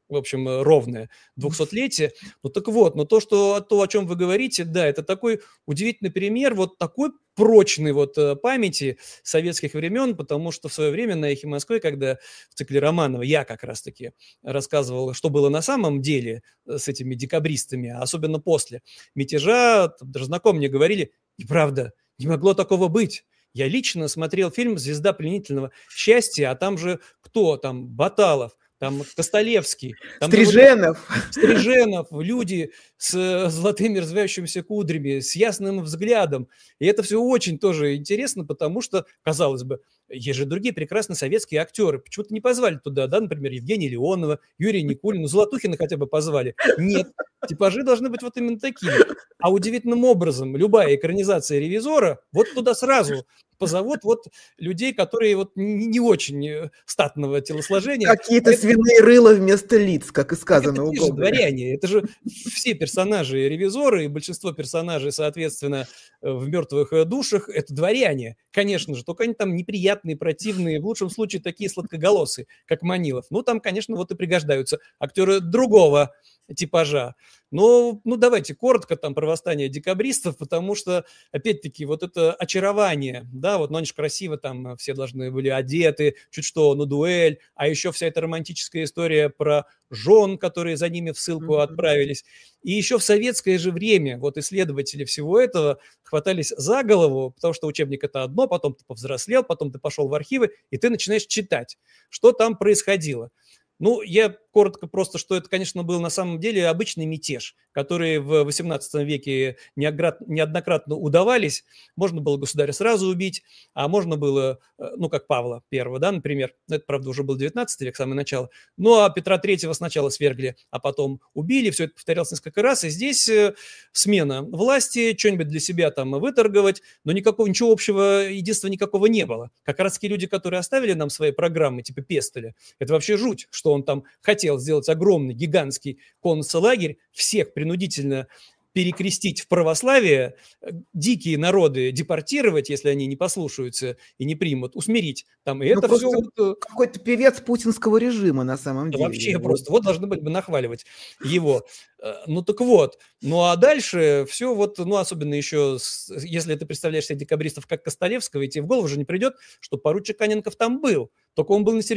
в общем, ровное 200-летие. Ну так вот, но то, о чем вы говорите, да, это такой удивительный пример вот такой прочной вот памяти советских времен, потому что в свое время на «Эхе Москвы», когда в цикле Романова я как раз-таки рассказывал, что было на самом деле с этими декабристами, особенно после мятежа, даже знакомые мне говорили, неправда, не могло такого быть. Я лично смотрел фильм «Звезда пленительного счастья», а там же кто? Там Баталов, там Костолевский, там же вот Стриженов. Стриженов, люди с золотыми развивающимися кудрями, с ясным взглядом. И это все очень тоже интересно, потому что, казалось бы, есть же другие прекрасные советские актеры. Почему-то не позвали туда, да, например, Евгения Леонова, Юрия Никулина, Золотухина хотя бы позвали. Нет, типажи должны быть вот именно такими. А удивительным образом любая экранизация «Ревизора» вот туда сразу позовут вот людей, которые вот не очень статного телосложения. Какие-то свиные рыла вместо лиц, как и Так это сказано у те же Гоголя. дворяне, это же все персонажи ревизоры, и большинство персонажей, соответственно, в «Мертвых душах» это дворяне, конечно же, только они там неприятные, противные, в лучшем случае такие сладкоголосые, как Манилов. Ну, там, конечно, вот и пригождаются актеры другого типажа. Но, ну, давайте коротко там про восстание декабристов, потому что, опять-таки, вот это очарование, да, вот, ну, они же красиво там все должны были одеты, чуть что, на дуэль, а еще вся эта романтическая история про жен, которые за ними в ссылку отправились. И еще в советское же время вот исследователи всего этого хватались за голову, потому что учебник это одно, потом ты повзрослел, потом ты пошел в архивы, и ты начинаешь читать, что там происходило. Ну, я коротко просто, что это, конечно, был на самом деле обычный мятеж, который в XVIII веке неоднократно удавались. Можно было государя сразу убить, а можно было, ну, как Павла I, да, например. Это, правда, уже был XIX век, самое начало. Ну, а Петра III сначала свергли, а потом убили. Все это повторялось несколько раз. И здесь смена власти, что-нибудь для себя там выторговать, но ничего общего, единства никакого не было. Как раз таки люди, которые оставили нам свои программы, типа Пестеля, это вообще жуть, что он там хотел сделать огромный, гигантский концлагерь, всех принудительно перекрестить в православие, дикие народы депортировать, если они не послушаются и не примут, усмирить. Там, и Ну, это все просто вот, какой-то певец путинского режима на самом да деле. вообще Вот. просто, вот должны были бы нахваливать его. Ну так вот, ну а дальше все вот, ну особенно еще, если ты представляешь себе декабристов как Костолевского, и тебе в голову же не придет, что поручик Каненков там был. Только он был не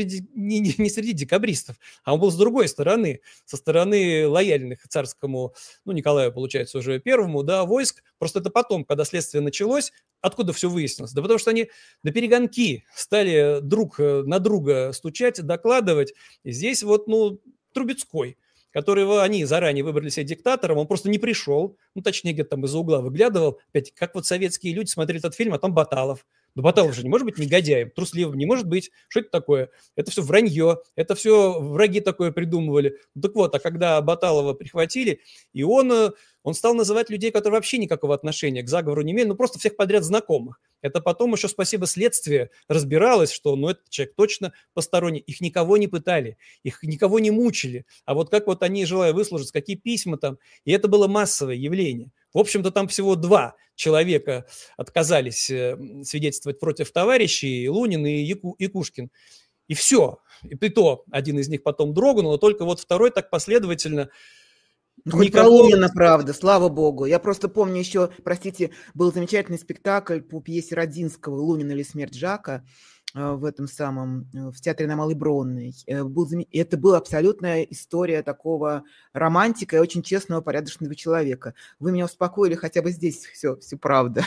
среди декабристов, а он был с другой стороны, со стороны лояльных царскому, ну, Николаю, получается, уже первому, да, войск. Просто это потом, когда следствие началось, откуда все выяснилось? Да потому что они на перегонки стали друг на друга стучать, докладывать. И здесь вот, ну, Трубецкой, которого они заранее выбрали себе диктатором, он просто не пришел, ну, точнее, где-то там из-за угла выглядывал. Опять, как вот советские люди смотрели этот фильм, а там Баталов. Но Баталов же не может быть негодяем, трусливым, не может быть. Что это такое? Это все вранье, это все враги такое придумывали. Ну, так вот, а когда Баталова прихватили, и он стал называть людей, которые вообще никакого отношения к заговору не имели, ну, просто всех подряд знакомых. Это потом еще, спасибо следствию, разбиралось, что, ну, этот человек точно посторонний. Их никого не пытали, их никого не мучили. А вот как вот они, желая выслужиться, какие письма там, и это было массовое явление. В общем-то, там всего 2 человека отказались свидетельствовать против товарищей, Лунин и Якушкин. И все. И то один из них потом дрогнул, а только вот второй так последовательно. Ну, хоть про Лунина, правда, слава богу. Я просто помню еще, простите, был замечательный спектакль по пьесе Родзинского «Лунин или смерть Жака» в этом самом, в театре на Малой Бронной. Это была абсолютная история такого романтика и очень честного, порядочного человека. Вы меня успокоили, хотя бы здесь все правда.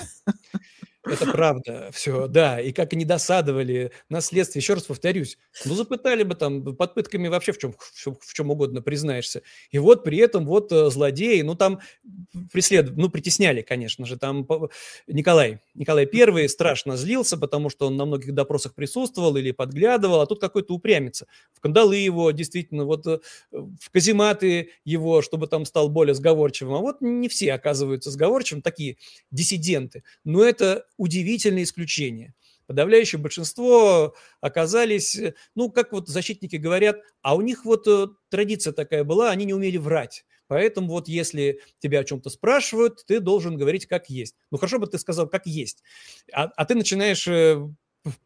Это правда, все, да. И как они досадовали на следствие. Еще раз повторюсь, ну, запытали бы там, под пытками вообще в чем угодно признаешься. И вот при этом вот злодеи, ну, там притесняли, конечно же. Там Николай I страшно злился, потому что он на многих допросах присутствовал или подглядывал, а тут какой-то упрямится. В кандалы его, действительно, вот в казематы его, чтобы там стал более сговорчивым. А вот не все оказываются сговорчивым, такие диссиденты. Но это удивительное исключение. Подавляющее большинство оказались, ну, как вот защитники говорят, а у них вот традиция такая была, они не умели врать. Поэтому вот если тебя о чем-то спрашивают, ты должен говорить как есть. Ну, хорошо бы ты сказал как есть. А ты начинаешь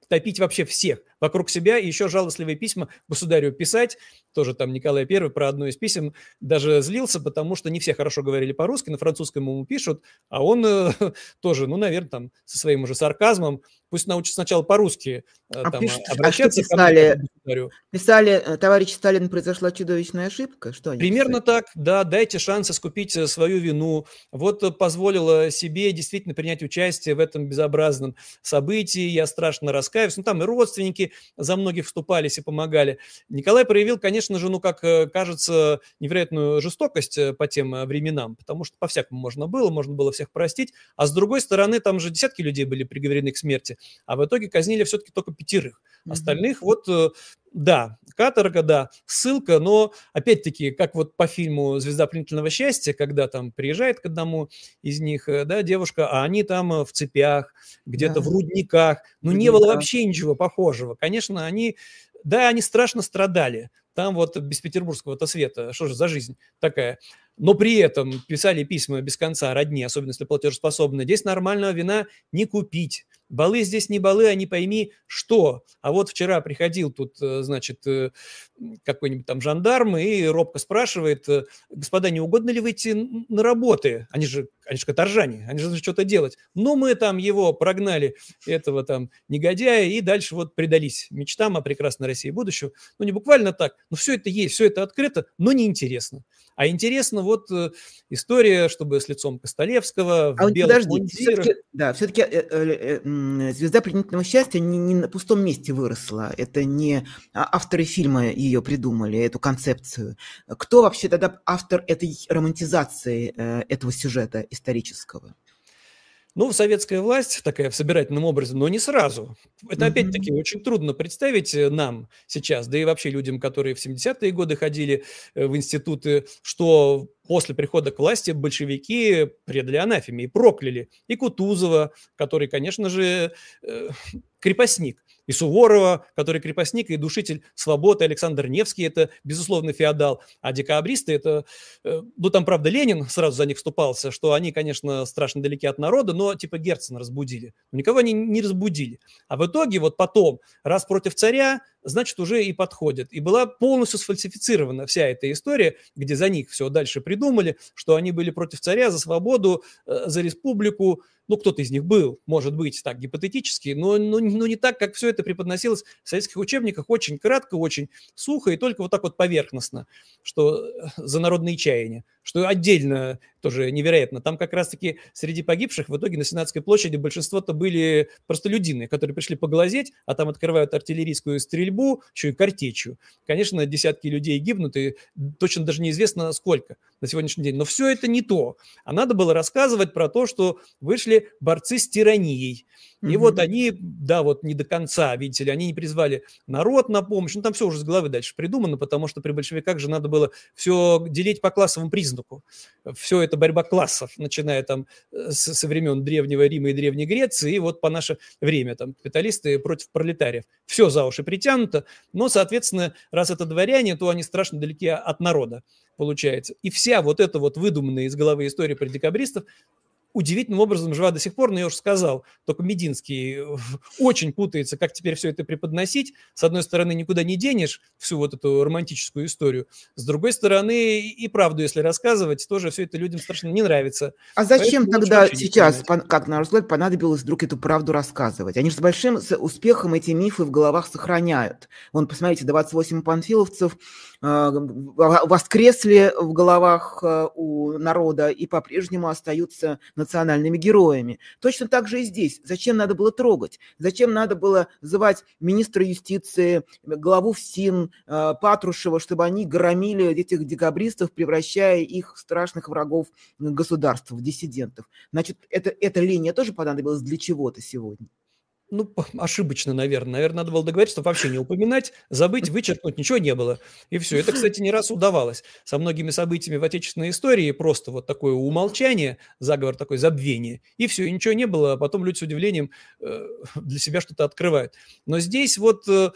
топить вообще всех вокруг себя, и еще жалостливые письма государю писать. Тоже там Николай I про одно из писем даже злился, потому что не все хорошо говорили по-русски, на французском ему пишут, а он тоже, ну, наверное, там со своим уже сарказмом, пусть научится сначала по-русски там обращаться что писали? к государю. Писали, товарищ Сталин, произошла чудовищная ошибка? Что они Примерно писали? так, да, дайте шанс искупить свою вину. Вот позволила себе действительно принять участие в этом безобразном событии, я страшно раскаиваюсь. Ну, там и родственники за многих вступались и помогали. Николай проявил, конечно же, ну, как кажется, невероятную жестокость по тем временам, потому что по-всякому можно было всех простить, а с другой стороны, там же десятки людей были приговорены к смерти, а в итоге казнили все-таки только 5. Остальных вот... Да, каторга, да, ссылка, но опять-таки, как вот по фильму «Звезда пленительного счастья», когда там приезжает к одному из них, да, девушка, а они там в цепях, где-то в рудниках, ну не было вообще ничего похожего. Конечно, они страшно страдали, там вот без петербургского-то света, что же за жизнь такая. Но при этом писали письма без конца родне, особенно если платежеспособны. Здесь нормального вина не купить. Балы здесь не балы, а не пойми что. А вот вчера приходил тут, значит, какой-нибудь там жандарм и робко спрашивает: господа, не угодно ли выйти на работы? Они же каторжане, они же должны что-то делать. Но мы там его прогнали, этого там негодяя, и дальше вот предались мечтам о прекрасной России будущего. Ну, не буквально так, но все это есть, все это открыто, но неинтересно. А интересно вот история, чтобы с лицом Костолевского в белых мундирах. Все-таки «Звезда пленительного счастья» не на пустом месте выросла. Это не авторы фильма ее придумали, эту концепцию. Кто вообще тогда автор этой романтизации этого сюжета исторического? Ну, советская власть такая в собирательном образе, но не сразу. Это, опять-таки, очень трудно представить нам сейчас, да и вообще людям, которые в 70-е годы ходили в институты, что после прихода к власти большевики предали анафеме и прокляли и Кутузова, который, конечно же, крепостник, и Суворова, который крепостник и душитель свободы, Александр Невский – это, безусловно, феодал, а декабристы – это, ну, там, правда, Ленин сразу за них вступался, что они, конечно, страшно далеки от народа, но типа Герцена разбудили. Но никого они не разбудили. А в итоге вот потом, раз против царя, значит, уже и подходят. И была полностью сфальсифицирована вся эта история, где за них все дальше придумали, что они были против царя, за свободу, за республику. Ну, кто-то из них был, может быть, так гипотетически, но не так, как все это преподносилось в советских учебниках, очень кратко, очень сухо и только вот так вот поверхностно, что за народные чаяния, что отдельно тоже невероятно. Там как раз-таки среди погибших в итоге на Сенатской площади большинство-то были простолюдины, которые пришли поглазеть, а там открывают артиллерийскую стрельбу, еще и картечью. Конечно, десятки людей гибнут, и точно даже неизвестно сколько на сегодняшний день. Но все это не то. А надо было рассказывать про то, что вышли борцы с тиранией. И вот они, да, вот не до конца, видите ли, они не призвали народ на помощь. Ну, там все уже с головы дальше придумано, потому что при большевиках же надо было все делить по классовому признаку. Все это борьба классов, начиная там со времен Древнего Рима и Древней Греции, и вот по наше время там капиталисты против пролетариев. Все за уши притянуто, но, соответственно, раз это дворяне, то они страшно далеки от народа, получается. И вся вот эта вот выдуманная из головы история про декабристов удивительным образом жива до сих пор, но я уже сказал, только Мединский очень путается, как теперь все это преподносить. С одной стороны, никуда не денешь всю вот эту романтическую историю. С другой стороны, и правду, если рассказывать, тоже все это людям страшно не нравится. А зачем тогда сейчас, как на ваш взгляд, понадобилось вдруг эту правду рассказывать? Они же с большим успехом эти мифы в головах сохраняют. Вон, посмотрите, 28 панфиловцев воскресли в головах у народа и по-прежнему остаются национальными героями. Точно так же и здесь. Зачем надо было трогать? Зачем надо было звать министра юстиции, главу ФСИН, Патрушева, чтобы они громили этих декабристов, превращая их в страшных врагов государства, в диссидентов? Значит, эта линия тоже понадобилась для чего-то сегодня? Ну, ошибочно, наверное. Наверное, надо было договориться, чтобы вообще не упоминать, забыть, вычеркнуть, ничего не было. И все. Это, кстати, не раз удавалось. Со многими событиями в отечественной истории просто вот такое умолчание, заговор такой, забвение. И все, и ничего не было, а потом люди с удивлением для себя что-то открывают. Но здесь вот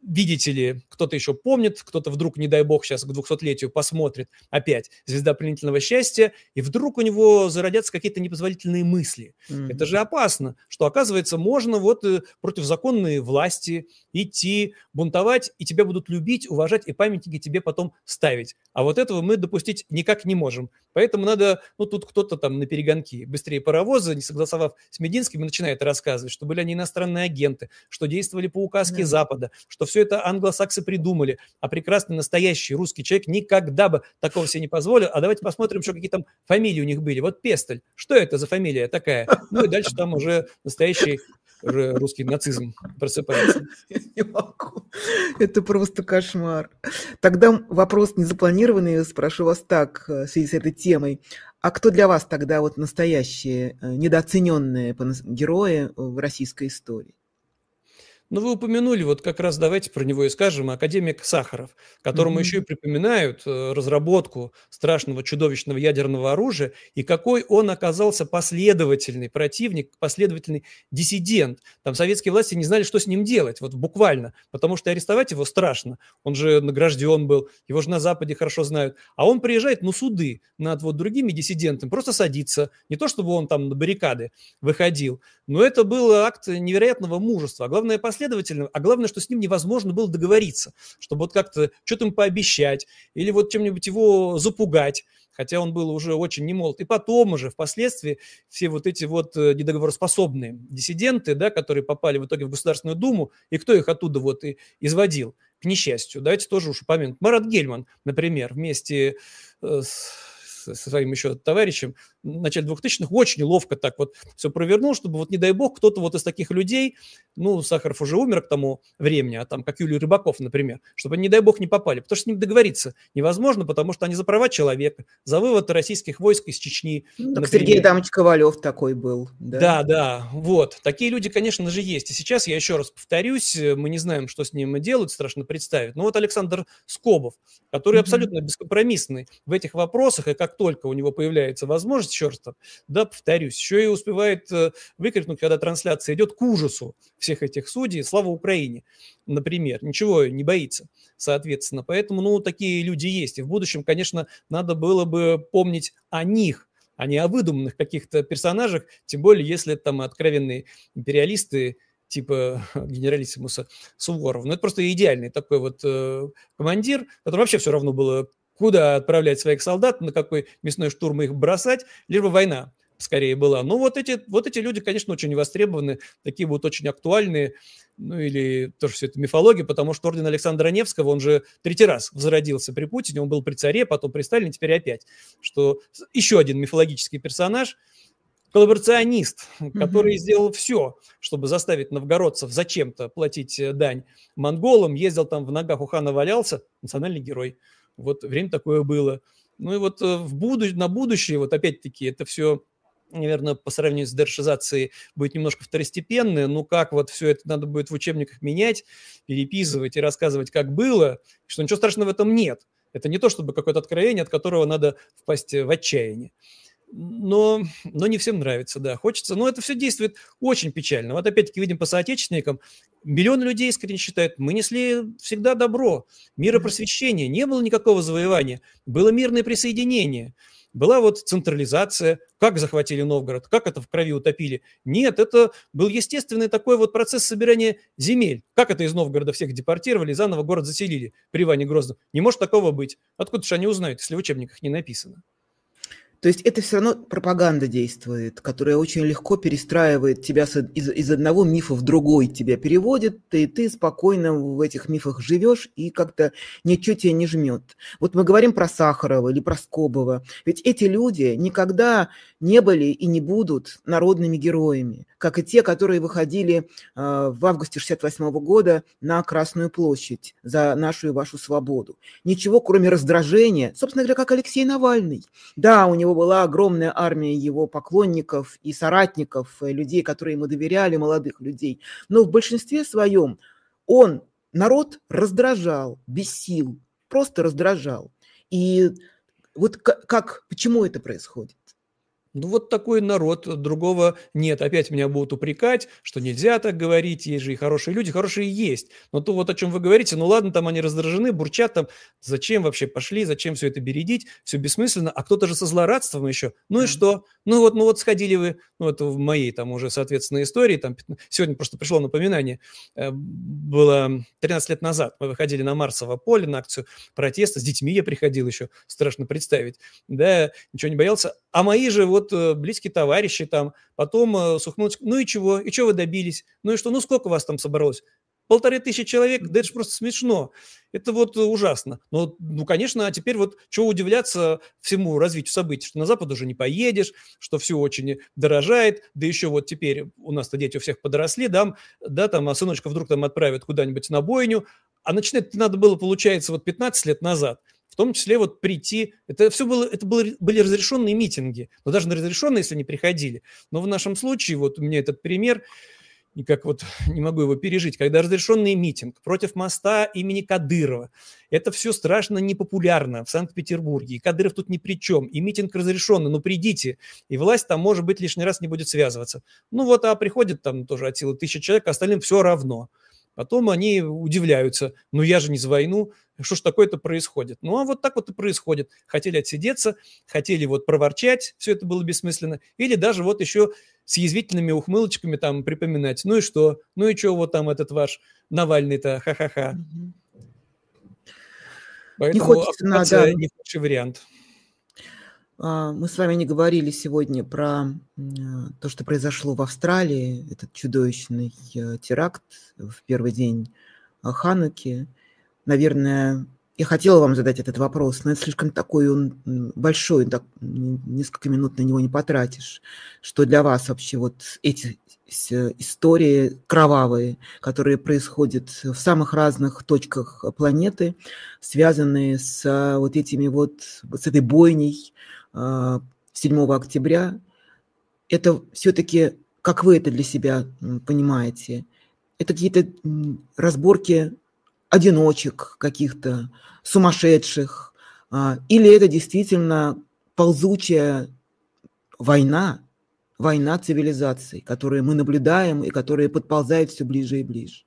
видите ли, кто-то еще помнит, кто-то вдруг, не дай бог, сейчас к 200-летию посмотрит опять «Звезда пленительного счастья», и вдруг у него зародятся какие-то непозволительные мысли. Это же опасно, что, оказывается, можно вот против законной власти идти, бунтовать, и тебя будут любить, уважать, и памятники тебе потом ставить. А вот этого мы допустить никак не можем. Поэтому надо, ну, тут кто-то там на перегонки быстрее паровоза, не согласовав с Мединским, и начинает рассказывать, что были они иностранные агенты, что действовали по указке Запада, что все это англосаксы придумали, а прекрасный настоящий русский человек никогда бы такого себе не позволил. А давайте посмотрим, что какие там фамилии у них были. Вот Пестель, что это за фамилия такая? Ну и дальше там уже настоящий уже русский нацизм просыпается. Не могу. Это просто кошмар. Тогда вопрос незапланированный, спрошу вас так, в связи с этой темой. А кто для вас тогда вот настоящие недооцененные герои в российской истории? Ну, вы упомянули, вот как раз давайте про него и скажем, академик Сахаров, которому еще и припоминают разработку страшного чудовищного ядерного оружия, и какой он оказался последовательный противник, последовательный диссидент. Там советские власти не знали, что с ним делать, вот буквально, потому что арестовать его страшно. Он же награжден был, его же на Западе хорошо знают. А он приезжает на суды над вот другими диссидентами, просто садится. Не то, чтобы он там на баррикады выходил, но это был акт невероятного мужества, а главное последовательного, а главное, что с ним невозможно было договориться, чтобы вот как-то что-то им пообещать или вот чем-нибудь его запугать, хотя он был уже очень немолод. И потом уже, впоследствии, все вот эти вот недоговороспособные диссиденты, да, которые попали в итоге в Государственную Думу, и кто их оттуда вот и изводил, к несчастью. Давайте тоже уж упомянем. Марат Гельман, например, вместе со своим еще товарищем в начале 2000-х очень ловко так вот все провернул, чтобы вот, не дай бог, кто-то вот из таких людей, ну, Сахаров уже умер к тому времени, а там, как Юлий Рыбаков, например, чтобы они, не дай бог, не попали, потому что с ним договориться невозможно, потому что они за права человека, за вывод российских войск из Чечни, Ну, так например. Сергей Адамович Ковалев такой был. Да, да, вот. Такие люди, конечно же, есть. И сейчас я еще раз повторюсь, мы не знаем, что с ним делать, страшно представить. Но вот Александр Скобов, который абсолютно бескомпромиссный в этих вопросах, и как только у него появляется возможность, еще раз, да, повторюсь, еще и успевает выкрикнуть, когда трансляция идет, к ужасу всех этих судей, слава Украине, например. Ничего не боится, соответственно. Поэтому, ну, такие люди есть. И в будущем, конечно, надо было бы помнить о них, а не о выдуманных каких-то персонажах, тем более, если там откровенные империалисты типа генералиссимуса Суворова. Ну, это просто идеальный такой вот командир, который вообще все равно было, куда отправлять своих солдат, на какой мясной штурм их бросать, лишь бы война скорее была. Ну, вот эти люди, конечно, очень востребованы, такие вот очень актуальные, ну, или тоже все это мифология, потому что орден Александра Невского, он же 3-й раз возродился при Путине, он был при царе, потом при Сталине, теперь опять. Что еще один мифологический персонаж, коллаборационист, который сделал все, чтобы заставить новгородцев зачем-то платить дань монголам, ездил там в ногах у хана валялся, национальный герой. Вот время такое было. Ну и вот на будущее, вот опять-таки, это все, наверное, по сравнению с дершизацией будет немножко второстепенное. Ну как вот все это надо будет в учебниках менять, переписывать и рассказывать, как было, что ничего страшного в этом нет. Это не то, чтобы какое-то откровение, от которого надо впасть в отчаяние. Но не всем нравится, да, хочется. Но это все действует очень печально. Вот опять-таки видим по соотечественникам, миллионы людей искренне считают, мы несли всегда добро, миропросвещение, не было никакого завоевания, было мирное присоединение. Была вот централизация, как захватили Новгород, как это в крови утопили. Нет, это был естественный такой вот процесс собирания земель. Как это из Новгорода всех депортировали, заново город заселили при Иване Грозном. Не может такого быть. Откуда же они узнают, если в учебниках не написано? То есть это все равно пропаганда действует, которая очень легко перестраивает тебя из одного мифа в другой, тебя переводит, и ты спокойно в этих мифах живешь, и как-то ничего тебя не жмет. Вот мы говорим про Сахарова или про Скобова, ведь эти люди никогда не были и не будут народными героями, как и те, которые выходили в августе 1968 года на Красную площадь за нашу и вашу свободу. Ничего, кроме раздражения, собственно говоря, как Алексей Навальный. Да, у него была огромная армия его поклонников и соратников, людей, которые ему доверяли, молодых людей. Но в большинстве своем он народ раздражал, бесил, просто раздражал. И вот почему это происходит? Ну, вот такой народ, другого нет. Опять меня будут упрекать, что нельзя так говорить, есть же и хорошие есть. Но то вот о чем вы говорите, ну ладно, там они раздражены, бурчат там, зачем вообще пошли, зачем все это бередить, все бессмысленно, а кто-то же со злорадством еще. Ну и Да. что? Ну вот сходили вы, ну это в моей там уже, соответственно, истории, там сегодня просто пришло напоминание, было 13 лет назад, мы выходили на Марсово поле на акцию протеста, с детьми я приходил еще, страшно представить, да, ничего не боялся, а мои же вот близкие товарищи там, потом сухнулись, ну и чего вы добились, ну и что, ну сколько вас там собралось? 1500 человек, да это же просто смешно, это вот ужасно. Но, ну, конечно, а теперь вот чего удивляться всему развитию событий, что на Запад уже не поедешь, что все очень дорожает, да еще вот теперь у нас-то дети у всех подросли, да, там, а сыночка вдруг там отправят куда-нибудь на бойню, а начинать надо было, получается, вот 15 лет назад, в том числе вот прийти, были разрешенные митинги, но даже на разрешенные, если не приходили. Но в нашем случае, вот у меня этот пример, никак вот не могу его пережить, когда разрешенный митинг против моста имени Кадырова, это все страшно непопулярно в Санкт-Петербурге, и Кадыров тут ни при чем, и митинг разрешенный, ну придите, и власть там, может быть, лишний раз не будет связываться. Ну вот, а приходит там тоже от силы 1000 человек, а остальным все равно. Потом они удивляются, ну я же не за войну, что ж такое-то происходит? Ну а вот так вот и происходит. Хотели отсидеться, хотели вот проворчать, все это было бессмысленно, или даже вот еще с язвительными ухмылочками там припоминать, ну и что, вот там этот ваш Навальный-то, ха-ха-ха. Мгм. Не Поэтому хочется, да. оккупация не худший вариант. Мы с вами не говорили сегодня про то, что произошло в Австралии, этот чудовищный теракт в первый день Хануки. Наверное, я хотела вам задать этот вопрос, но это слишком такой он большой, так несколько минут на него не потратишь. Что для вас вообще вот эти истории кровавые, которые происходят в самых разных точках планеты, связанные с вот этими вот, с этой бойней 7 октября, это все-таки, как вы это для себя понимаете, это какие-то разборки одиночек каких-то, сумасшедших, или это действительно ползучая война цивилизаций, которые мы наблюдаем и которые подползают все ближе и ближе?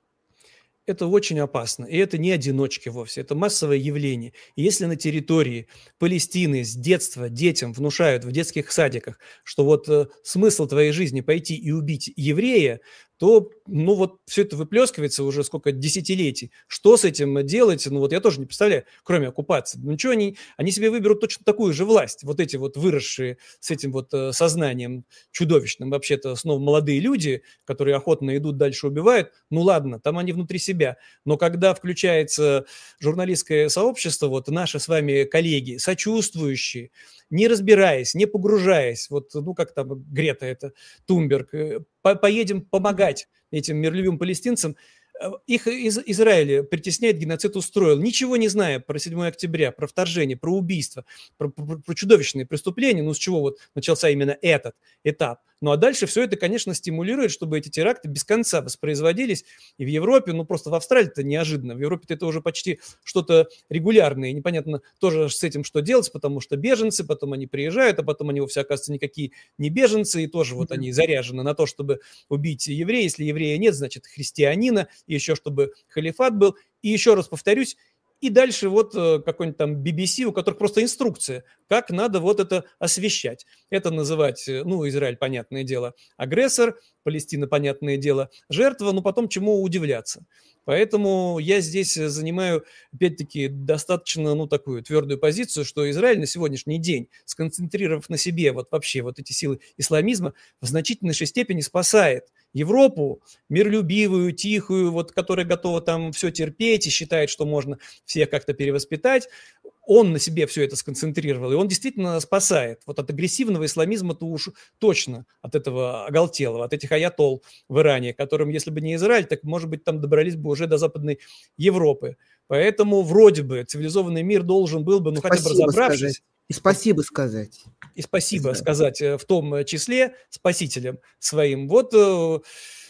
Это очень опасно. И это не одиночки вовсе, это массовое явление. И если на территории Палестины с детства детям внушают в детских садиках, что вот смысл твоей жизни пойти и убить еврея, то, ну вот все это выплескивается уже сколько десятилетий. Что с этим делать? Ну вот я тоже не представляю, кроме оккупации. Ну ничего, они себе выберут точно такую же власть. Вот эти вот выросшие с этим вот сознанием чудовищным вообще-то снова молодые люди, которые охотно идут дальше, убивают. Ну ладно, там они внутри себя. Но когда включается журналистское сообщество, вот наши с вами коллеги, сочувствующие, не разбираясь, не погружаясь, вот, ну, как там Грета это, Тунберг, поедем помогать этим миролюбивым палестинцам, их из Израиля притесняет, геноцид устроил, ничего не зная про 7 октября, про вторжение, про убийство, про чудовищные преступления, ну с чего вот начался именно этот этап. Ну а дальше все это, конечно, стимулирует, чтобы эти теракты без конца воспроизводились и в Европе, ну просто в Австралии это неожиданно, в Европе это уже почти что-то регулярное, и непонятно тоже с этим что делать, потому что беженцы, потом они приезжают, а потом они вовсе, оказывается, никакие не беженцы, и тоже вот они заряжены на то, чтобы убить еврея, если еврея нет, значит христианина, и еще чтобы халифат был, и еще раз повторюсь, и дальше вот какой-нибудь там BBC, у которых просто инструкция, как надо вот это освещать. Это называть, ну, Израиль, понятное дело, агрессор, Палестина, понятное дело, жертва, но потом чему удивляться. Поэтому я здесь занимаю, опять-таки, достаточно, ну, такую твердую позицию, что Израиль на сегодняшний день, сконцентрировав на себе вот вообще вот эти силы исламизма, в значительной степени спасает Европу, миролюбивую, тихую, вот, которая готова там все терпеть и считает, что можно всех как-то перевоспитать. Он на себе все это сконцентрировал, и он действительно спасает. Вот от агрессивного исламизма-то уж точно, от этого оголтелого, от этих аятол в Иране, которым, если бы не Израиль, так, может быть, там добрались бы уже до Западной Европы. Поэтому вроде бы цивилизованный мир должен был бы, ну, хотя бы разобравшись... И спасибо сказать. И спасибо сказать в том числе спасителям своим. Вот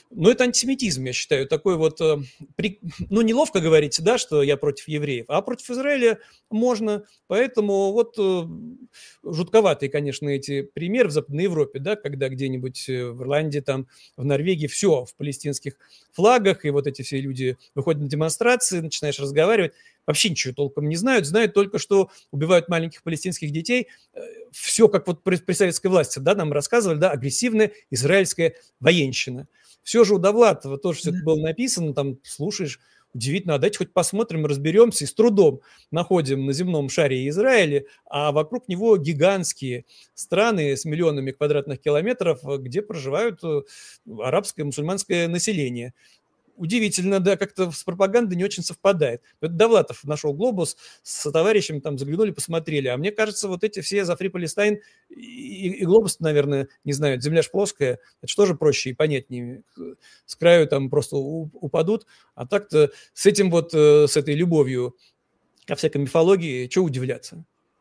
Но это антисемитизм, я считаю, такой вот, ну, неловко говорить, да, что я против евреев, а против Израиля можно, поэтому вот жутковатые, конечно, эти примеры в Западной Европе, да, когда где-нибудь в Ирландии, там, в Норвегии все в палестинских флагах, и вот эти все люди выходят на демонстрации, начинаешь разговаривать, вообще ничего толком не знают только, что убивают маленьких палестинских детей, все как вот при советской власти, да, нам рассказывали, да, агрессивная израильская военщина. Все же у Довлатова тоже все это было написано, там слушаешь, удивительно, а давайте хоть посмотрим, разберемся, и с трудом находим на земном шаре Израиля, а вокруг него гигантские страны с миллионами квадратных километров, где проживают арабское, мусульманское население. Удивительно, да, как-то с пропагандой не очень совпадает. Это Довлатов нашел глобус, с товарищем там заглянули, посмотрели. А мне кажется, вот эти все за Free Palestine и глобус, наверное, не знаю, земля ж плоская, это что же проще и понятнее. С краю там просто упадут. А так-то с этим вот, с этой любовью ко всякой мифологии, чего удивляться?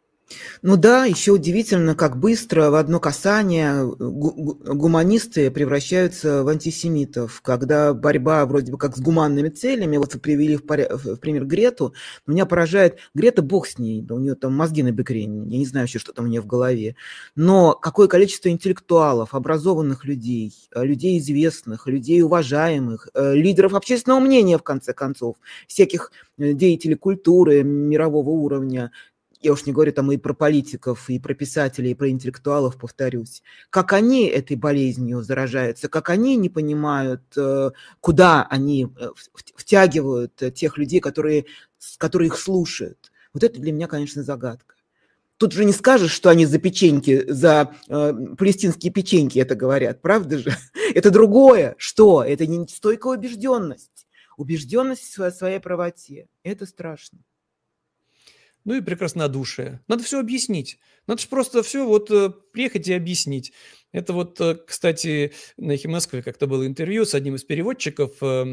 Ну да, еще удивительно, как быстро в одно касание гуманисты превращаются в антисемитов, когда борьба вроде бы как с гуманными целями, вот вы привели в пример Грету, меня поражает, Грета бог с ней, да, у нее там мозги на бекрень, я не знаю вообще, что там у нее в голове, но какое количество интеллектуалов, образованных людей, людей известных, людей уважаемых, лидеров общественного мнения, в конце концов, всяких деятелей культуры мирового уровня. Я уж не говорю там и про политиков, и про писателей, и про интеллектуалов, повторюсь. Как они этой болезнью заражаются, как они не понимают, куда они втягивают тех людей, которые их слушают. Вот это для меня, конечно, загадка. Тут же не скажешь, что они за печеньки, за палестинские печеньки это говорят, правда же? Это другое. Что? Это не стойкая убежденность. Убежденность в своей правоте. Это страшно. Ну и прекраснодушие. Надо все объяснить. Надо же просто все вот приехать и объяснить. Это вот, кстати, на «Эхе Москвы» как-то было интервью с одним из переводчиков,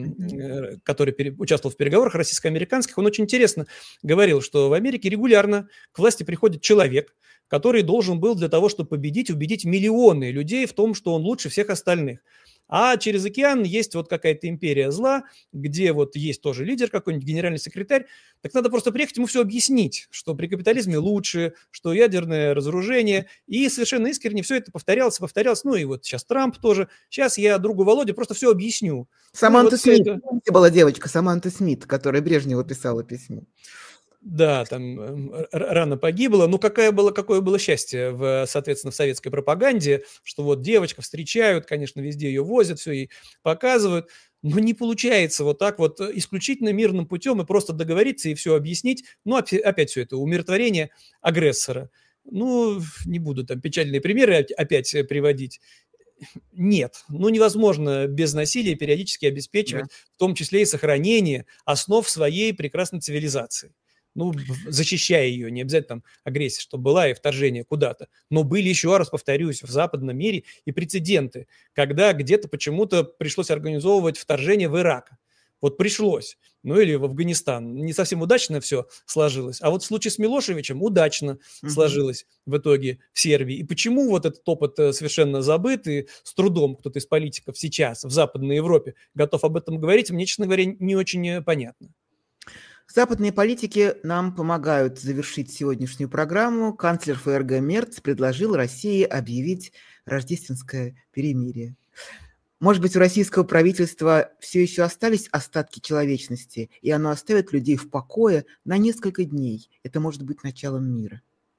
который участвовал в переговорах российско-американских. Он очень интересно говорил, что в Америке регулярно к власти приходит человек, который должен был для того, чтобы победить, убедить миллионы людей в том, что он лучше всех остальных. А через океан есть вот какая-то империя зла, где вот есть тоже лидер какой-нибудь, генеральный секретарь. Так надо просто приехать ему все объяснить, что при капитализме лучше, что ядерное разоружение. И совершенно искренне все это повторялось. Ну и вот сейчас Трамп тоже. Сейчас я другу Володе просто все объясню. Саманта Смит. Помните, была девочка Саманта Смит, которая Брежневу писала письмо. Да, там рано погибла. Ну, какое было счастье, соответственно, в советской пропаганде, что вот девочка встречают, конечно, везде ее возят, все ей показывают. Но не получается вот так вот исключительно мирным путем и просто договориться и все объяснить. Ну, опять все это умиротворение агрессора. Ну, не буду там печальные примеры опять приводить. Нет, ну невозможно без насилия периодически обеспечивать, в том числе и сохранение основ своей прекрасной цивилизации. Ну, защищая ее, не обязательно там агрессия, чтобы была и вторжение куда-то. Но были, еще раз повторюсь, в западном мире и прецеденты, когда где-то почему-то пришлось организовывать вторжение в Ирак. Вот пришлось. Ну или в Афганистан. Не совсем удачно все сложилось. А вот в случае с Милошевичем удачно сложилось в итоге в Сербии. И почему вот этот опыт совершенно забыт, и с трудом кто-то из политиков сейчас в Западной Европе готов об этом говорить, мне, честно говоря, не очень понятно. Западные политики нам помогают завершить сегодняшнюю программу. Канцлер ФРГ Мерц предложил России объявить рождественское перемирие. Может быть, у российского правительства все еще остались остатки человечности, и оно оставит людей в покое на несколько дней. Это может быть началом мира.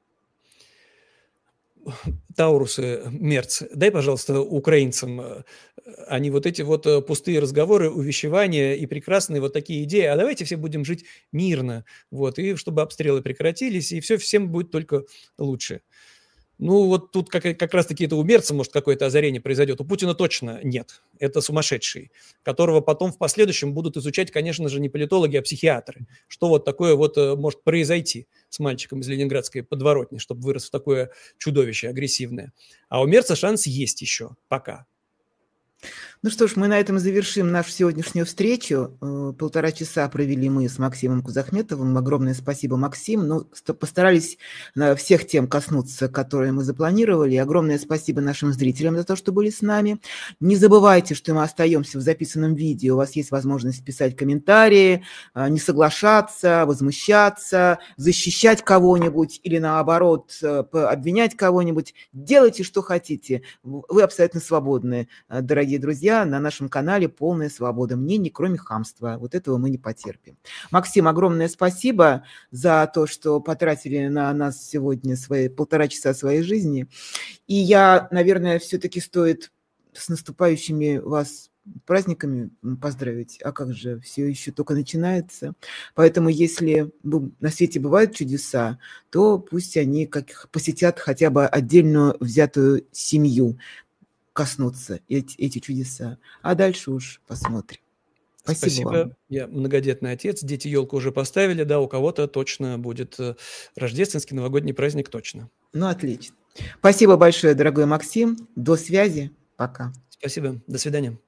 Таурусы, Мерц, дай, пожалуйста, украинцам, они вот эти вот пустые разговоры, увещевания и прекрасные вот такие идеи, а давайте все будем жить мирно, вот, и чтобы обстрелы прекратились, и все всем будет только лучше. Ну, вот тут как раз-таки это у Мерца, может, какое-то озарение произойдет. У Путина точно нет. Это сумасшедший, которого потом в последующем будут изучать, конечно же, не политологи, а психиатры. Что вот такое вот может произойти с мальчиком из ленинградской подворотни, чтобы вырос в такое чудовище агрессивное. А у Мерца шанс есть еще пока. Ну что ж, мы на этом завершим нашу сегодняшнюю встречу. 1,5 часа провели мы с Максимом Кузахметовым. Огромное спасибо, Максим. Ну, постарались всех тем коснуться, которые мы запланировали. Огромное спасибо нашим зрителям за то, что были с нами. Не забывайте, что мы остаемся в записанном видео. У вас есть возможность писать комментарии, не соглашаться, возмущаться, защищать кого-нибудь или, наоборот, обвинять кого-нибудь. Делайте, что хотите. Вы абсолютно свободны, дорогие друзья. На нашем канале полная свобода мнений, кроме хамства. Вот этого мы не потерпим. Максим, огромное спасибо за то, что потратили на нас сегодня свои 1,5 часа своей жизни. И я, наверное, все-таки стоит с наступающими вас праздниками поздравить. А как же, все еще только начинается. Поэтому если на свете бывают чудеса, то пусть они посетят хотя бы отдельную взятую семью, коснуться эти чудеса. А дальше уж посмотрим. Спасибо вам. Я многодетный отец, дети елку уже поставили, да, у кого-то точно будет рождественский, новогодний праздник точно. Ну, отлично. Спасибо большое, дорогой Максим. До связи. Пока. Спасибо. До свидания.